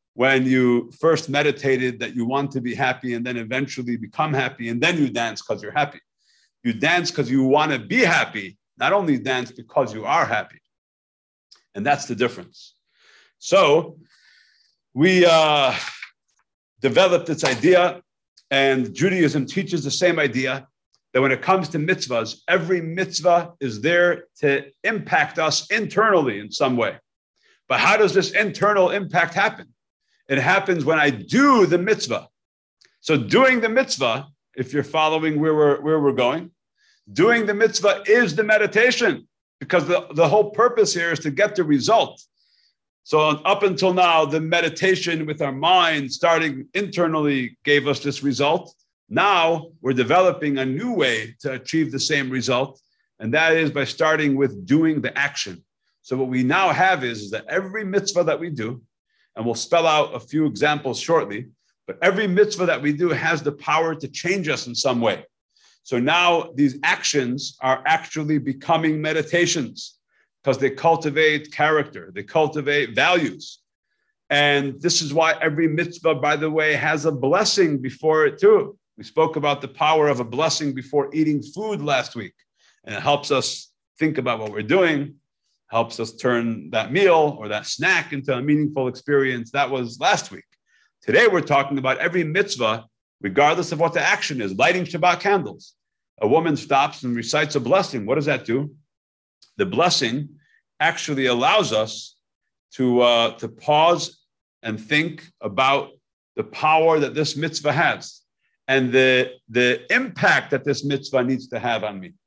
when you first meditated that you want to be happy and then eventually become happy, and then you dance because you're happy. You dance because you want to be happy, not only dance because you are happy. And that's the difference. So we developed this idea, and Judaism teaches the same idea, that when it comes to mitzvahs, every mitzvah is there to impact us internally in some way. But how does this internal impact happen? It happens when I do the mitzvah. So doing the mitzvah, if you're following where we're going, doing the mitzvah is the meditation, because the whole purpose here is to get the result. So up until now, the meditation with our mind starting internally gave us this result. Now we're developing a new way to achieve the same result, and that is by starting with doing the action. So what we now have is that every mitzvah that we do, and we'll spell out a few examples shortly, but every mitzvah that we do has the power to change us in some way. So now these actions are actually becoming meditations because they cultivate character, they cultivate values. And this is why every mitzvah, by the way, has a blessing before it too. We spoke about the power of a blessing before eating food last week. And it helps us think about what we're doing, helps us turn that meal or that snack into a meaningful experience. That was last week. Today, we're talking about every mitzvah, regardless of what the action is. Lighting Shabbat candles. A woman stops and recites a blessing. What does that do? The blessing actually allows us to pause and think about the power that this mitzvah has and the impact that this mitzvah needs to have on me,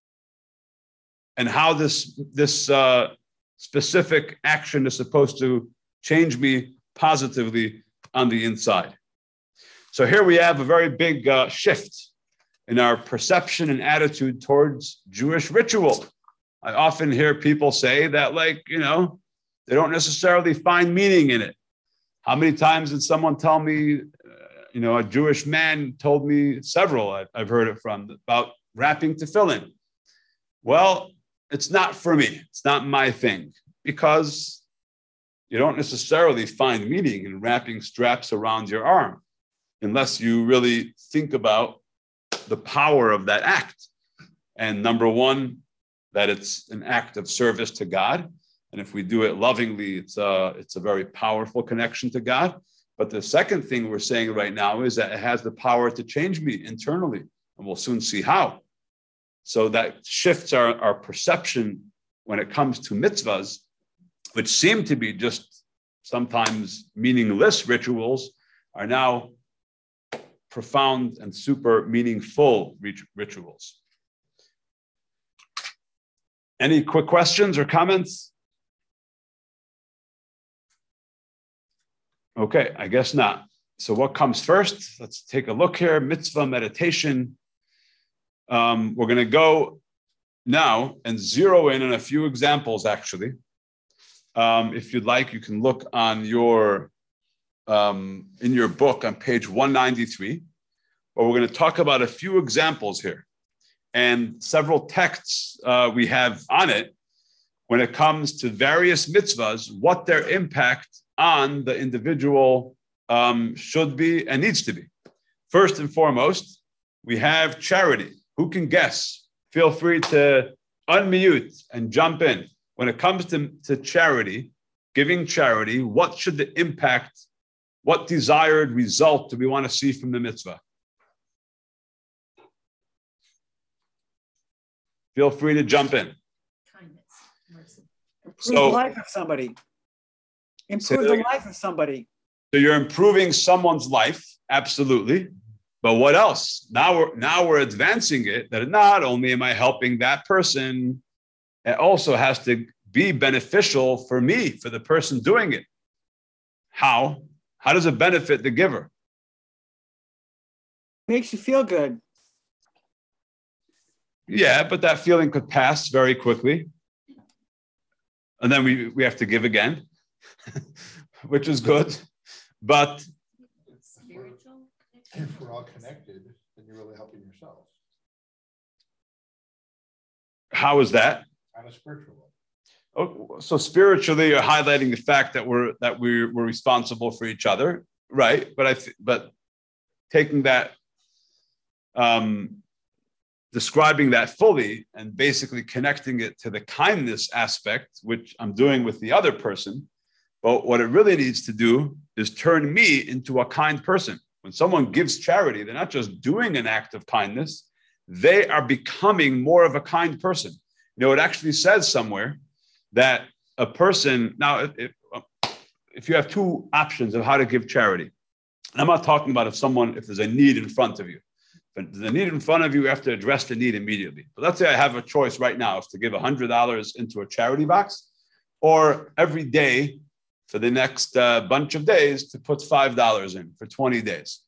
and how this specific action is supposed to change me positively on the inside. So here we have a very big shift in our perception and attitude towards Jewish ritual. I often hear people say that, they don't necessarily find meaning in it. How many times did someone tell me, a Jewish man told me, several I've heard it from, about wrapping tefillin? Well, it's not for me. It's not my thing, because you don't necessarily find meaning in wrapping straps around your arm unless you really think about the power of that act. And number one, that it's an act of service to God. And if we do it lovingly, it's a very powerful connection to God. But the second thing we're saying right now is that it has the power to change me internally. And we'll soon see how. So that shifts our perception when it comes to mitzvahs, which seem to be just sometimes meaningless rituals, are now profound and super meaningful rituals. Any quick questions or comments? Okay, I guess not. So what comes first? Let's take a look here. Mitzvah meditation. We're going to go now and zero in on a few examples, actually. If you'd like, you can look on your in your book on page 193, where we're going to talk about a few examples here and several texts we have on it when it comes to various mitzvahs, what their impact on the individual should be and needs to be. First and foremost, we have charity. Who can guess? Feel free to unmute and jump in. When it comes to charity, giving charity, what should the impact, what desired result do we want to see from the mitzvah? Feel free to jump in. Kindness, mercy. Improve the life of somebody. Improve the life of somebody. So you're improving someone's life, absolutely. But what else? Now we're advancing it, that not only am I helping that person, it also has to be beneficial for me, for the person doing it. How? How does it benefit the giver? Makes you feel good. Yeah, but that feeling could pass very quickly. And then we have to give again, which is good. But Spiritual. If we're all connected, then you're really helping yourself. How is that? On a spiritual level. So spiritually, you're highlighting the fact that we're responsible for each other, right? But taking that, describing that fully and basically connecting it to the kindness aspect, which I'm doing with the other person. But what it really needs to do is turn me into a kind person. When someone gives charity, they're not just doing an act of kindness, they are becoming more of a kind person. You know, it actually says somewhere that a person, now, if you have two options of how to give charity, I'm not talking about if there's a need in front of you. If there's a need in front of you, you have to address the need immediately. But let's say I have a choice right now if to give $100 into a charity box, or every day for the next bunch of days to put $5 in for 20 days.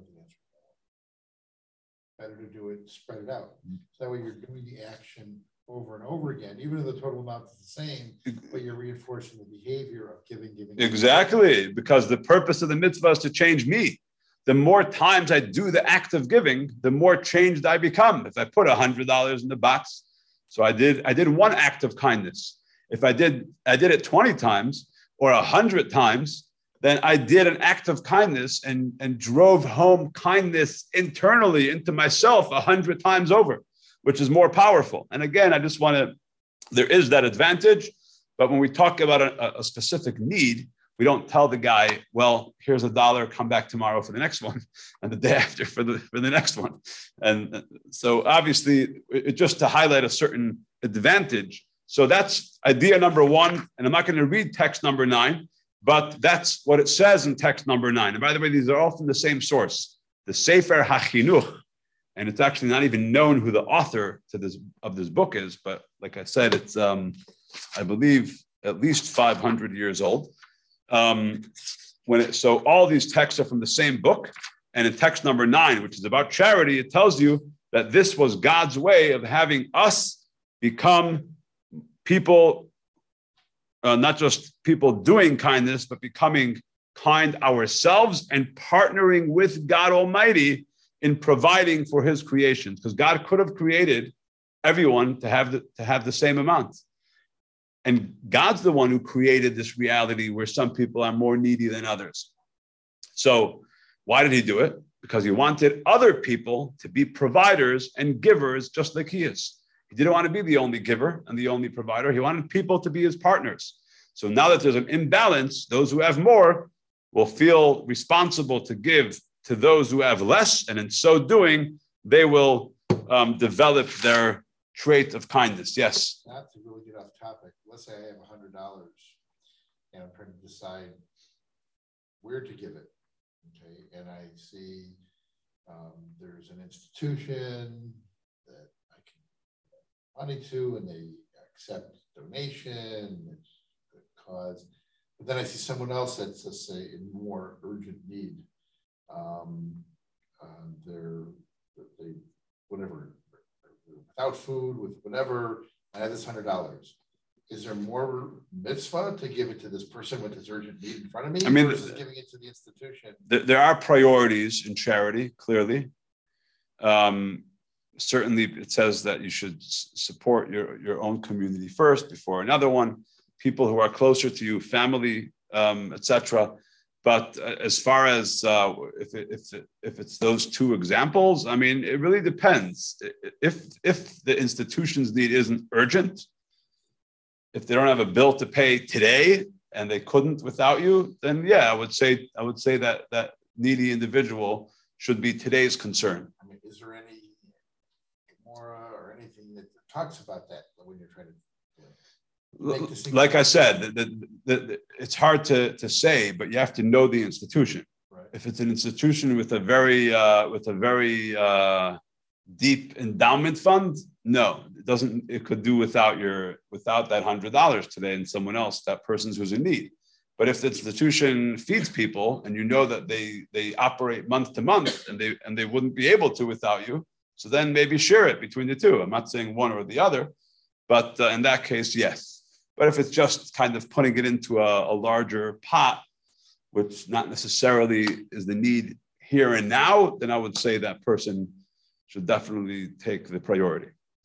Better to do it, spread it out. So that way you're doing the action over and over again, even if the total amount is the same, but you're reinforcing the behavior of giving. Exactly, because the purpose of the mitzvah is to change me. The more times I do the act of giving, the more changed I become. If I put $100 in the box, so I did one act of kindness. If I did it 20 times or 100 times, then I did an act of kindness and drove home kindness internally into myself 100 times over, which is more powerful. And again, I just there is that advantage, but when we talk about a specific need, we don't tell the guy, well, here's $1, come back tomorrow for the next one, and the day after for the next one. And so obviously, just to highlight a certain advantage. So that's idea number one, and I'm not going to read text number 9, but that's what it says in text number 9. And by the way, these are all from the same source, the Sefer HaChinuch. And it's actually not even known who the author of this book is. But like I said, it's, I believe, at least 500 years old. So all these texts are from the same book. And in text number 9, which is about charity, it tells you that this was God's way of having us become people, not just people doing kindness, but becoming kind ourselves and partnering with God Almighty in providing for his creations. Because God could have created everyone to have the same amount. And God's the one who created this reality where some people are more needy than others. So why did he do it? Because he wanted other people to be providers and givers just like he is. He didn't want to be the only giver and the only provider. He wanted people to be his partners. So now that there's an imbalance, those who have more will feel responsible to give to those who have less. And in so doing, they will develop their trait of kindness. Yes? Not to really get off topic. Let's say I have $100 and I'm trying to decide where to give it. Okay. And I see there's an institution that I can money to, and they accept donation, it's a good cause. But then I see someone else that's, let's say, in more urgent need. They whatever, without food, with whatever. I have this $100. Is there more mitzvah to give it to this person with this urgent need in front of me, I mean, versus giving it to the institution? There are priorities in charity, clearly. Certainly, it says that you should support your own community first before another one, people who are closer to you, family, etc. But as far as if it's those two examples, I mean, it really depends. If the institution's need isn't urgent, if they don't have a bill to pay today and they couldn't without you, then yeah, I would say that needy individual should be today's concern. I mean, is there any Gemara or anything that talks about that when you're trying to? Like I said, it's hard to say, but you have to know the institution. Right. If it's an institution with a very deep endowment fund, no, it doesn't. It could do without that $100 today, and someone else, that person who's in need. But if the institution feeds people, and you know that they operate month to month, and they wouldn't be able to without you, so then maybe share it between the two. I'm not saying one or the other, but in that case, yes. But if it's just kind of putting it into a larger pot, which not necessarily is the need here and now, then I would say that person should definitely take the priority.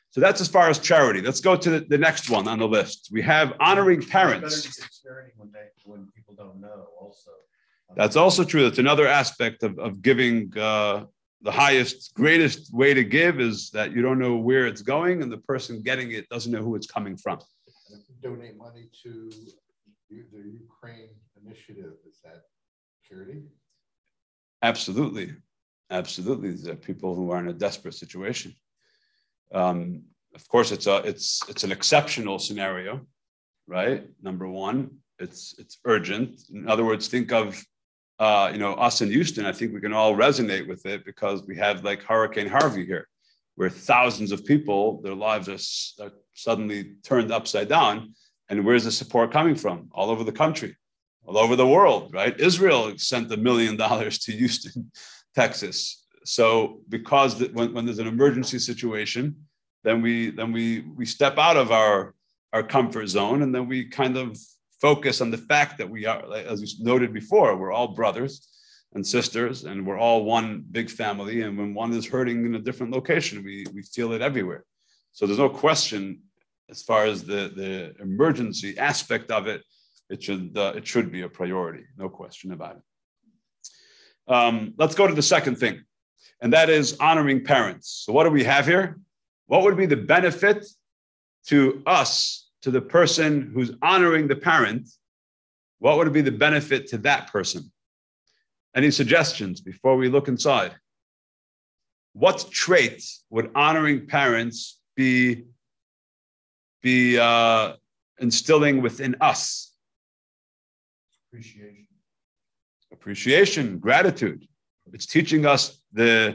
So that's as far as charity. Let's go to the next one on the list. We have honoring parents. Better to get charity when people don't know also. That's also true. That's another aspect of giving. The highest, greatest way to give is that you don't know where it's going, and the person getting it doesn't know who it's coming from. And if you donate money to the Ukraine initiative, is that charity? Absolutely. Absolutely. There are people who are in a desperate situation. Of course, it's an exceptional scenario, right? Number one, it's urgent. In other words, think of us in Houston. I think we can all resonate with it because we have like Hurricane Harvey here, where thousands of people, their lives are suddenly turned upside down. And where's the support coming from? All over the country, all over the world, right? Israel sent $1 million to Houston, Texas. So because when there's an emergency situation, then we step out of our comfort zone, and then we kind of focus on the fact that we are, as you noted before, we're all brothers and sisters, and we're all one big family. And when one is hurting in a different location, we feel it everywhere. So there's no question, as far as the emergency aspect of it, it should be a priority, no question about it. Let's go to the second thing, and that is honoring parents. So what do we have here? What would be the benefit to us, to the person who's honoring the parent? What would be the benefit to that person? Any suggestions before we look inside? What trait would honoring parents be instilling within us? Appreciation, gratitude. It's teaching us the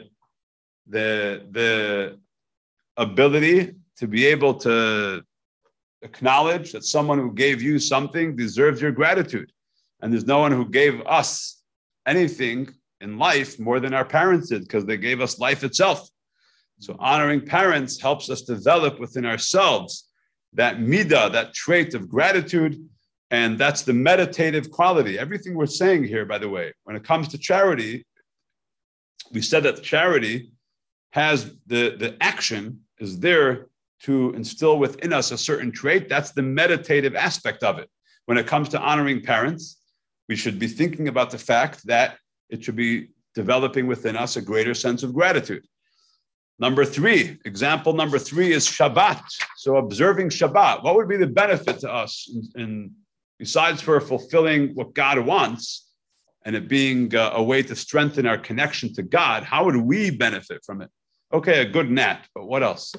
ability to be able to acknowledge that someone who gave you something deserves your gratitude. And there's no one who gave us anything in life more than our parents did, because they gave us life itself. So honoring parents helps us develop within ourselves that midah, that trait of gratitude. And that's the meditative quality. Everything we're saying here, by the way, when it comes to charity, we said that charity has the action is there to instill within us a certain trait. That's the meditative aspect of it. When it comes to honoring parents, we should be thinking about the fact that it should be developing within us a greater sense of gratitude. Example number three is Shabbat. So observing Shabbat, what would be the benefit to us in besides for fulfilling what God wants and it being a way to strengthen our connection to God? How would we benefit from it? Okay, a good nap, but what else?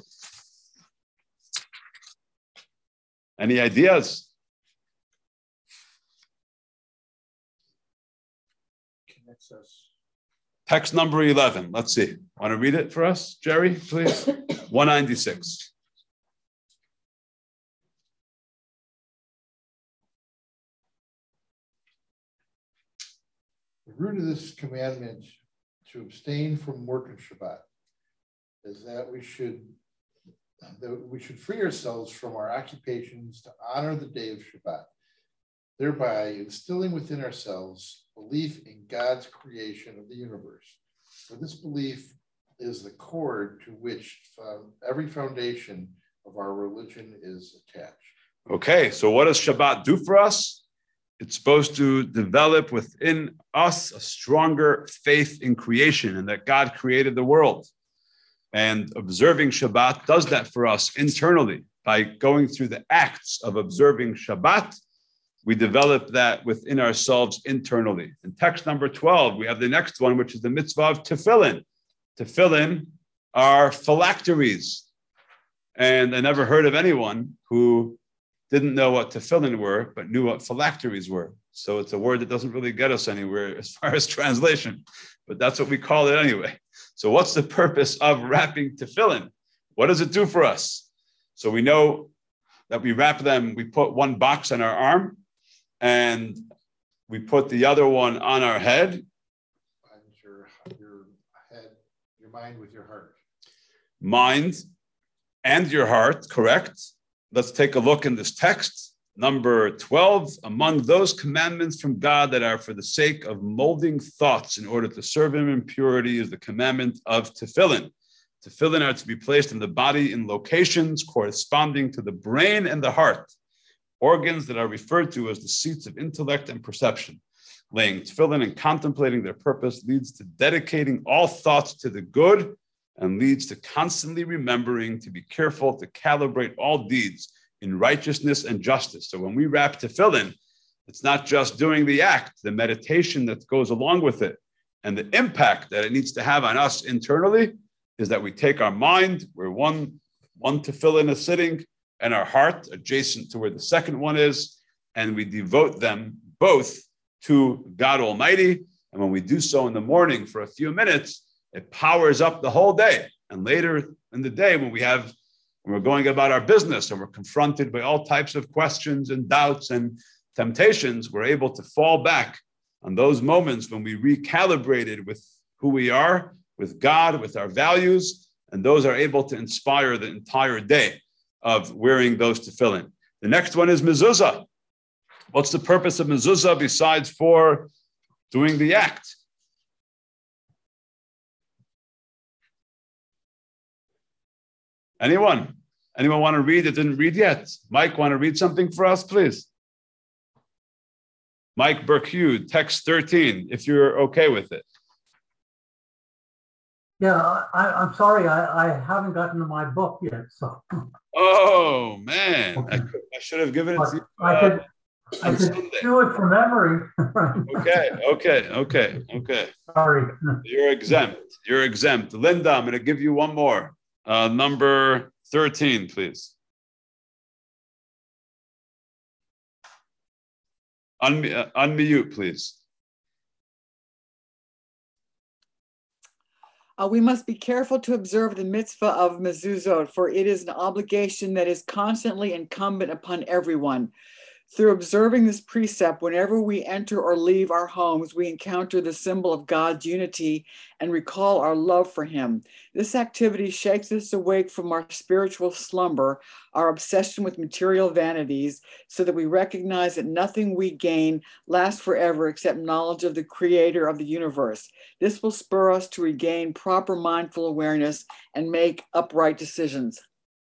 Any ideas? Connects us. Text number 11. Let's see. Want to read it for us, Jerry, please? 196. The root of this commandment to abstain from work on Shabbat is that we should free ourselves from our occupations to honor the day of Shabbat, thereby instilling within ourselves belief in God's creation of the universe. For this belief is the cord to which every foundation of our religion is attached. Okay, so what does Shabbat do for us? It's supposed to develop within us a stronger faith in creation and that God created the world. And observing Shabbat does that for us internally. By going through the acts of observing Shabbat, we develop that within ourselves internally. In text number 12, we have the next one, which is the mitzvah of tefillin. Tefillin are phylacteries. And I never heard of anyone who didn't know what tefillin were, but knew what phylacteries were. So it's a word that doesn't really get us anywhere as far as translation, but that's what we call it anyway. So what's the purpose of wrapping tefillin? What does it do for us? So we know that we wrap them, we put one box on our arm, and we put the other one on our head. Your head, your mind with your heart. Mind and your heart, correct. Let's take a look in this text. Number 12, among those commandments from God that are for the sake of molding thoughts in order to serve him in purity is the commandment of tefillin. Tefillin are to be placed in the body in locations corresponding to the brain and the heart, organs that are referred to as the seats of intellect and perception. Laying tefillin and contemplating their purpose leads to dedicating all thoughts to the good and leads to constantly remembering to be careful to calibrate all deeds in righteousness and justice. So when we wrap tefillin, it's not just doing the act, the meditation that goes along with it, and the impact that it needs to have on us internally is that we take our mind where one tefillin is sitting and our heart adjacent to where the second one is, and we devote them both to God Almighty. And when we do so in the morning for a few minutes, it powers up the whole day. And later in the day, when we're going about our business and we're confronted by all types of questions and doubts and temptations, we're able to fall back on those moments when we recalibrated with who we are, with God, with our values, and those are able to inspire the entire day of wearing those tefillin. The next one is mezuzah. What's the purpose of mezuzah besides for doing the act? Anyone? Anyone want to read that didn't read yet? Mike, want to read something for us, please? Mike Burkhew, text 13, if you're okay with it. Yeah, I'm sorry, I haven't gotten to my book yet. So. Oh man, Okay. I should have given it to you. I could do it from memory. Okay. Sorry. You're exempt. Linda, I'm going to give you one more. Number 13, please. Unmute, please. We must be careful to observe the mitzvah of mezuzot, for it is an obligation that is constantly incumbent upon everyone. Through observing this precept, whenever we enter or leave our homes, we encounter the symbol of God's unity and recall our love for Him. This activity shakes us awake from our spiritual slumber, our obsession with material vanities, so that we recognize that nothing we gain lasts forever except knowledge of the Creator of the universe. This will spur us to regain proper mindful awareness and make upright decisions.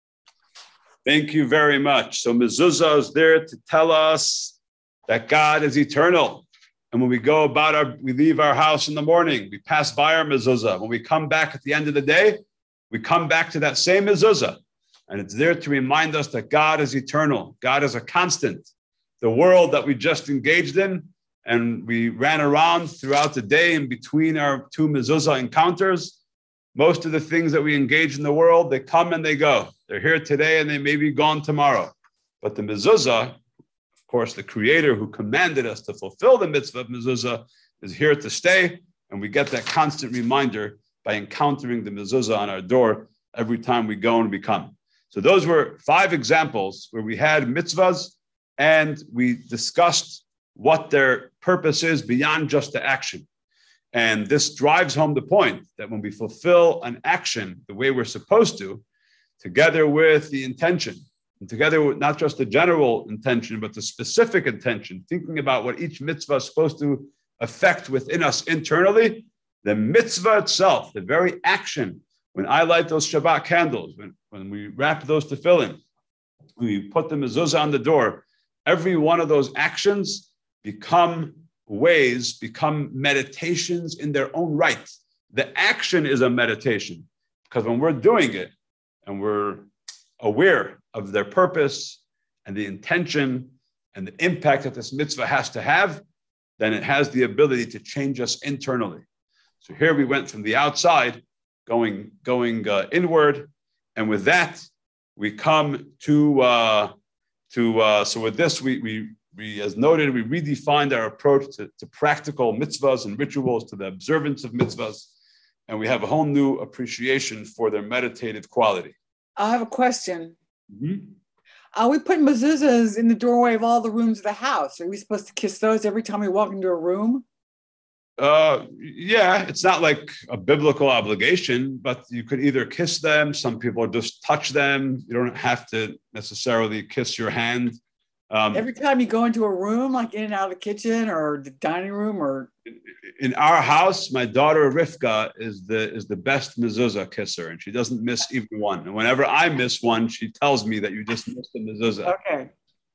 Thank you very much. So mezuzah is there to tell us that God is eternal. And when we go about we leave our house in the morning, we pass by our mezuzah. When we come back at the end of the day, we come back to that same mezuzah. And it's there to remind us that God is eternal. God is a constant. The world that we just engaged in and we ran around throughout the day in between our two mezuzah encounters, most of the things that we engage in the world, they come and they go. They're here today and they may be gone tomorrow. But the mezuzah, of course, the Creator who commanded us to fulfill the mitzvah of mezuzah is here to stay. And we get that constant reminder by encountering the mezuzah on our door every time we go and we come. So those were 5 examples where we had mitzvahs and we discussed what their purpose is beyond just the action. And this drives home the point that when we fulfill an action the way we're supposed to, together with the intention, and together with not just the general intention, but the specific intention, thinking about what each mitzvah is supposed to affect within us internally, the mitzvah itself, the very action, when I light those Shabbat candles, when we wrap those tefillin, we put the mezuzah on the door, every one of those actions become meditations in their own right. The action is a meditation because when we're doing it and we're aware of their purpose and the intention and the impact that this mitzvah has to have, then it has the ability to change us internally. So here we went from the outside going inward, and with that we come to so with this we as noted, we redefined our approach to practical mitzvahs and rituals, to the observance of mitzvahs, and we have a whole new appreciation for their meditative quality. I have a question. Mm-hmm. We put mezuzahs in the doorway of all the rooms of the house. Are we supposed to kiss those every time we walk into a room? Yeah, it's not like a biblical obligation, but you could either kiss them. Some people just touch them. You don't have to necessarily kiss your hand. Every time you go into a room, like in and out of the kitchen or the dining room, or in our house, my daughter Rivka is the best mezuzah kisser, and she doesn't miss even one. And whenever I miss one, she tells me that you just missed the mezuzah. Okay.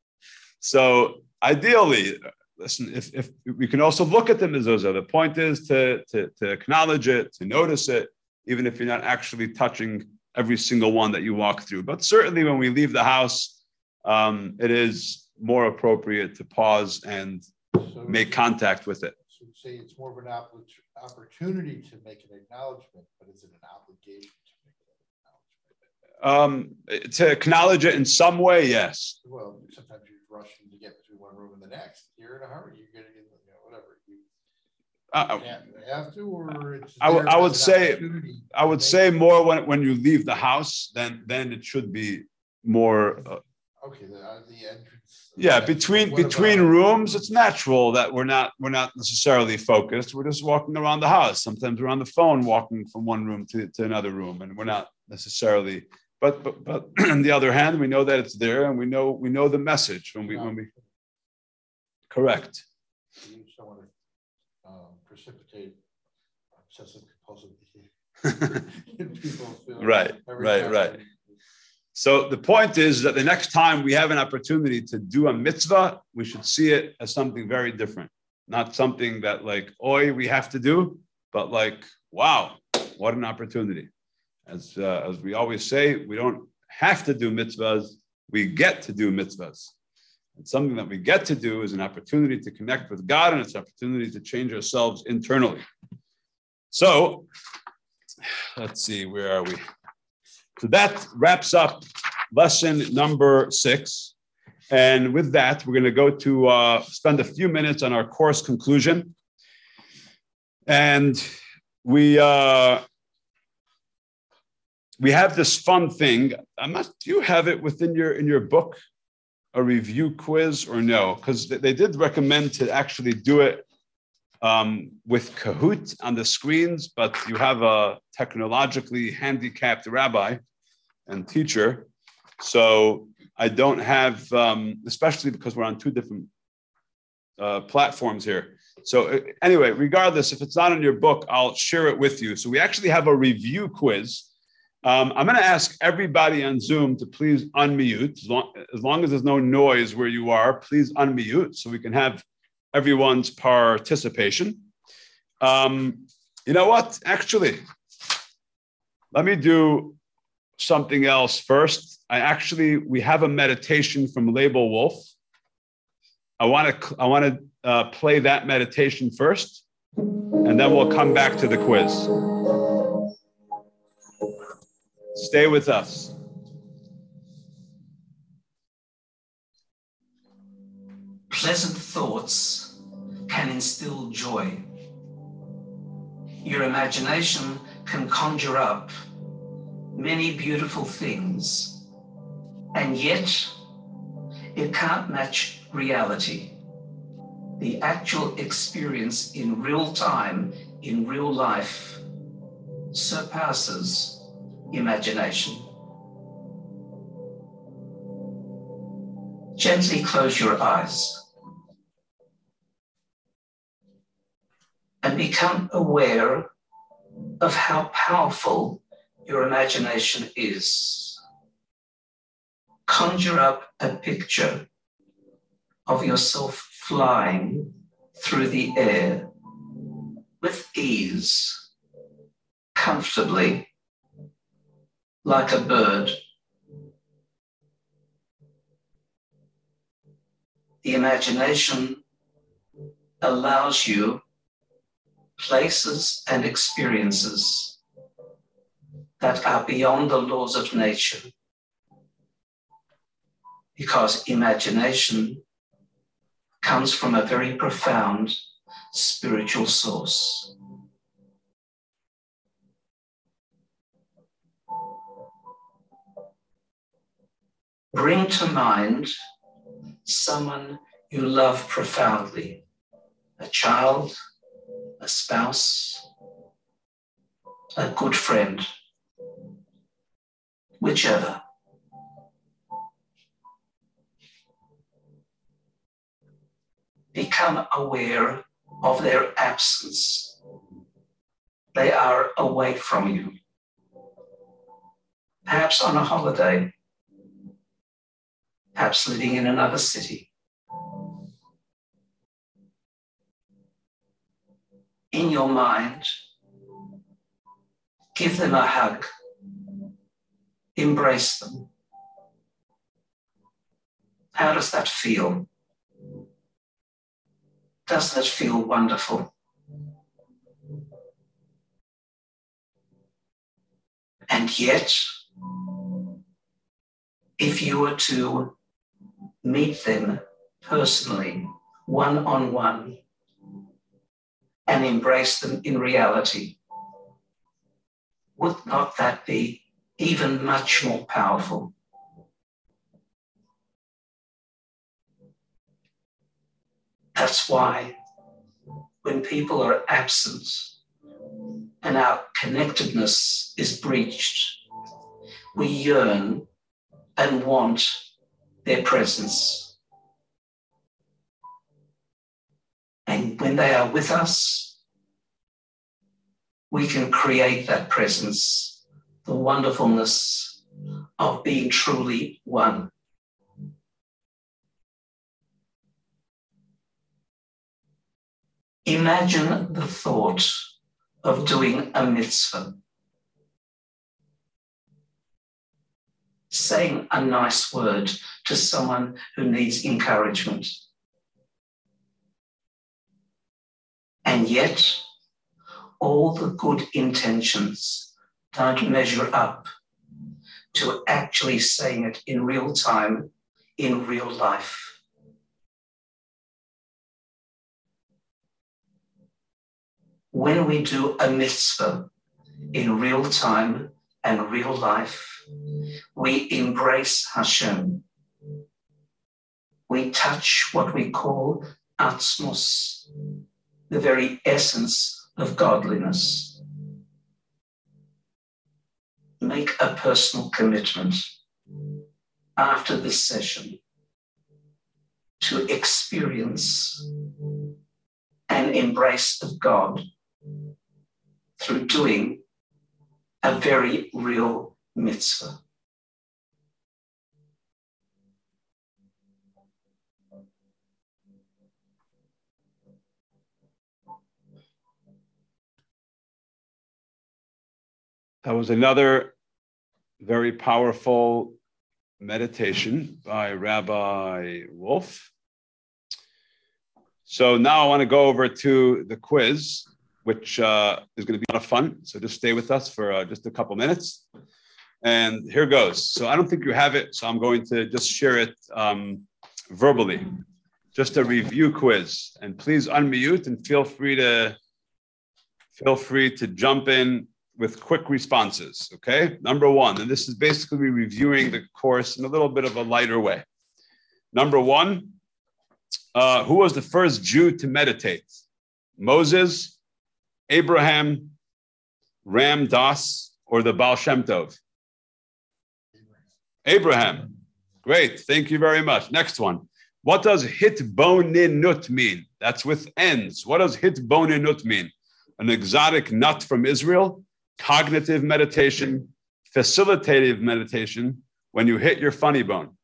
So ideally, listen, if we can also look at the mezuzah, the point is to acknowledge it, to notice it, even if you're not actually touching every single one that you walk through. But certainly when we leave the house, it is more appropriate to pause and make contact with it. So you say it's more of an opportunity to make an acknowledgement, but is it an obligation to make that acknowledgement? To acknowledge it in some way, yes. Well, sometimes you're rushing to get between one room and the next. You're in a hurry. You're getting, whatever. You have to, or it's I would say more when you leave the house, then it should be more. Okay, the entrance. Yeah, between rooms, it's natural that we're not necessarily focused. We're just walking around the house. Sometimes we're on the phone, walking from one room to another room, and we're not necessarily. But on the other hand, we know that it's there, and we know the message when we. Correct. You just don't want to precipitate obsessive compulsive behavior. People feel Right. So the point is that the next time we have an opportunity to do a mitzvah, we should see it as something very different, not something that like, oi, we have to do, but like, wow, what an opportunity. As we always say, we don't have to do mitzvahs, we get to do mitzvahs. And something that we get to do is an opportunity to connect with God, and it's an opportunity to change ourselves internally. So let's see, where are we? So that wraps up lesson number 6. And with that, we're going to go to spend a few minutes on our course conclusion. And we have this fun thing. Do you have it within your book, a review quiz, or no? Because they did recommend to actually do it with Kahoot on the screens, but you have a technologically handicapped rabbi and teacher. So I don't have, especially because we're on 2 different platforms here. So anyway, regardless, if it's not in your book, I'll share it with you. So we actually have a review quiz. I'm going to ask everybody on Zoom to please unmute. As long as there's no noise where you are, please unmute so we can have everyone's participation. You know what? Actually, let me do something else first. We have a meditation from Label Wolf. I want to play that meditation first, and then we'll come back to the quiz. Stay with us. Pleasant thoughts can instill joy. Your imagination can conjure up many beautiful things, and yet it can't match reality. The actual experience in real time, in real life, surpasses imagination. Gently close your eyes and become aware of how powerful your imagination is. Conjure up a picture of yourself flying through the air with ease, comfortably, like a bird. The imagination allows you places and experiences that are beyond the laws of nature, because imagination comes from a very profound spiritual source. Bring to mind someone you love profoundly, a child, a spouse, a good friend, whichever. become aware of their absence. They are away from you, perhaps on a holiday, perhaps living in another city. In your mind, give them a hug, embrace them. How does that feel? Does that feel wonderful? And yet, if you were to meet them personally, one-on-one, and embrace them in reality, would not that be even much more powerful? That's why when people are absent and our connectedness is breached, we yearn and want their presence. And when they are with us, we can create that presence, the wonderfulness of being truly one. Imagine the thought of doing a mitzvah, saying a nice word to someone who needs encouragement. And yet, all the good intentions don't measure up to actually saying it in real time, in real life. When we do a mitzvah in real time and real life, we embrace Hashem. We touch what we call atzmos, the very essence of godliness. Make a personal commitment after this session to experience an embrace of God through doing a very real mitzvah. That was another very powerful meditation by Rabbi Wolf. So now I want to go over to the quiz, which is going to be a lot of fun. So just stay with us for just a couple minutes. And here goes. So I don't think you have it, so I'm going to just share it verbally. Just a review quiz. And please unmute and feel free to jump in with quick responses, okay? Number one, and this is basically reviewing the course in a little bit of a lighter way. Number one, who was the first Jew to meditate? Moses, Abraham, Ram Dass, or the Baal Shem Tov? Abraham. Great, thank you very much. Next one. What does hitboninut mean? That's with ends. What does hitboninut mean? An exotic nut from Israel? Cognitive meditation, facilitative meditation, when you hit your funny bone.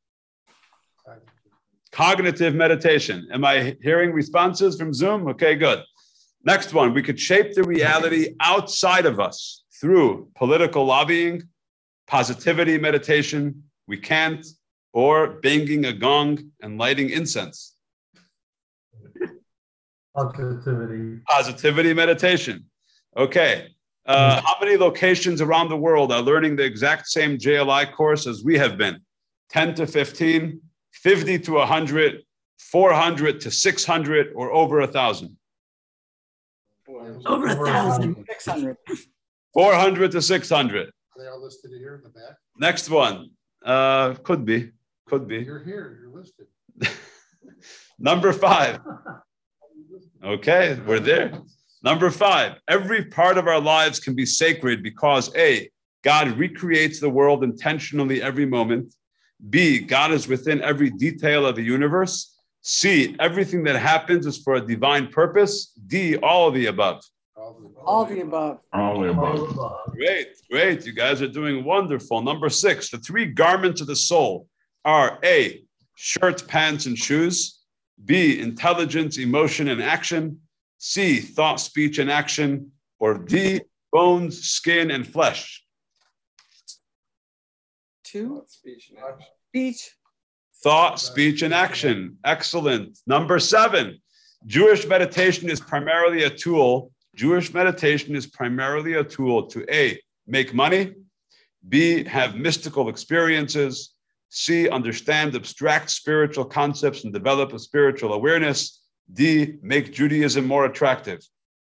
Cognitive meditation. Am I hearing responses from Zoom? Okay, good. Next one, we could shape the reality outside of us through political lobbying, positivity meditation, we can't, or banging a gong and lighting incense. Positivity meditation. Okay. How many locations around the world are learning the exact same JLI course as we have been? 10 to 15, 50 to 100, 400 to 600, or over 1,000? Over 1,000. 600. 400 to 600. Are they all listed here in the back? Next one. Could be. You're here, you're listed. Number 5. Okay, we're there. Number 5, every part of our lives can be sacred because A, God recreates the world intentionally every moment. B, God is within every detail of the universe. C, everything that happens is for a divine purpose. D, all of the above. All the above. All the above. Great. You guys are doing wonderful. Number 6, the 3 garments of the soul are A, shirt, pants, and shoes. B, intelligence, emotion, and action. C, thought, speech, and action. Or D, bones, skin, and flesh. 2. Speech. Thought, speech, and action. Excellent. Number 7, Jewish meditation is primarily a tool. Jewish meditation is primarily a tool to A, make money. B, have mystical experiences. C, understand abstract spiritual concepts and develop a spiritual awareness. D, make Judaism more attractive.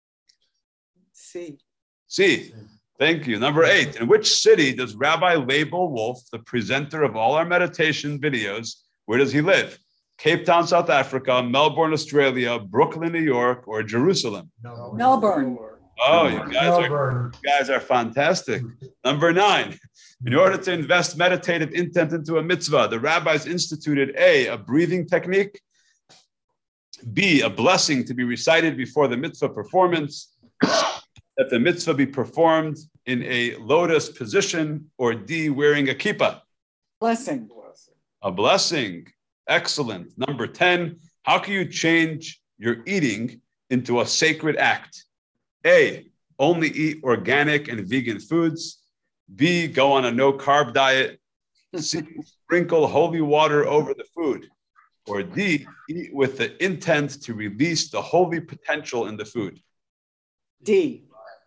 C. Thank you. Number 8, in which city does Rabbi Label Wolf, the presenter of all our meditation videos, where does he live? Cape Town, South Africa, Melbourne, Australia, Brooklyn, New York, or Jerusalem? Melbourne. Oh, you guys are fantastic. Number 9, in order to invest meditative intent into a mitzvah, the rabbis instituted A, breathing technique, B, a blessing to be recited before the mitzvah performance, that the mitzvah be performed in a lotus position, or D, wearing a kippah. Blessing. A blessing. Excellent. Number 10, how can you change your eating into a sacred act? A, only eat organic and vegan foods. B, go on a no-carb diet. C, sprinkle holy water over the food. Or D, eat with the intent to release the holy potential in the food. D.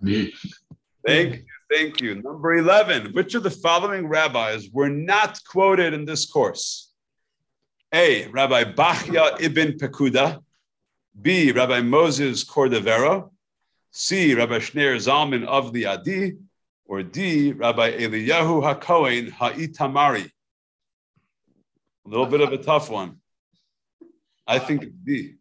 Thank you. Number 11, which of the following rabbis were not quoted in this course? A, Rabbi Bachya ibn Pekuda. B, Rabbi Moses Cordovero. C, Rabbi Shneir Zalman of the Adi. Or D, Rabbi Eliyahu HaKohen HaItamari. A little bit of a tough one. I think it's D.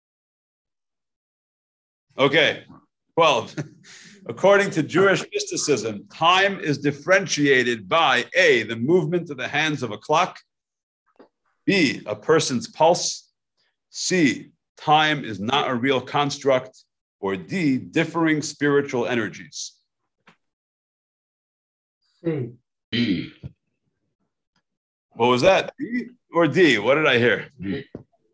Okay, 12. According to Jewish mysticism, time is differentiated by A, the movement of the hands of a clock. B, a person's pulse. C, time is not a real construct. Or D, differing spiritual energies. C. D. What was that? D or D? What did I hear? D.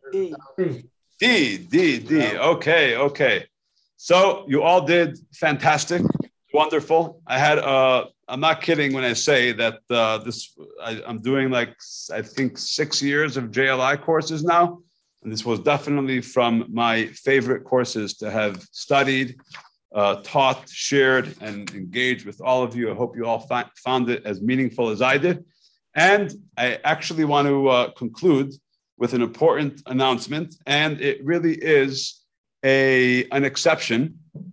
D. Okay. So you all did fantastic, wonderful. I had, I'm not kidding when I say that I'm doing like, I think 6 years of JLI courses now. And this was definitely from my favorite courses to have studied, taught, shared, and engaged with all of you. I hope you all found it as meaningful as I did. And I actually want to conclude with an important announcement. And it really is an exception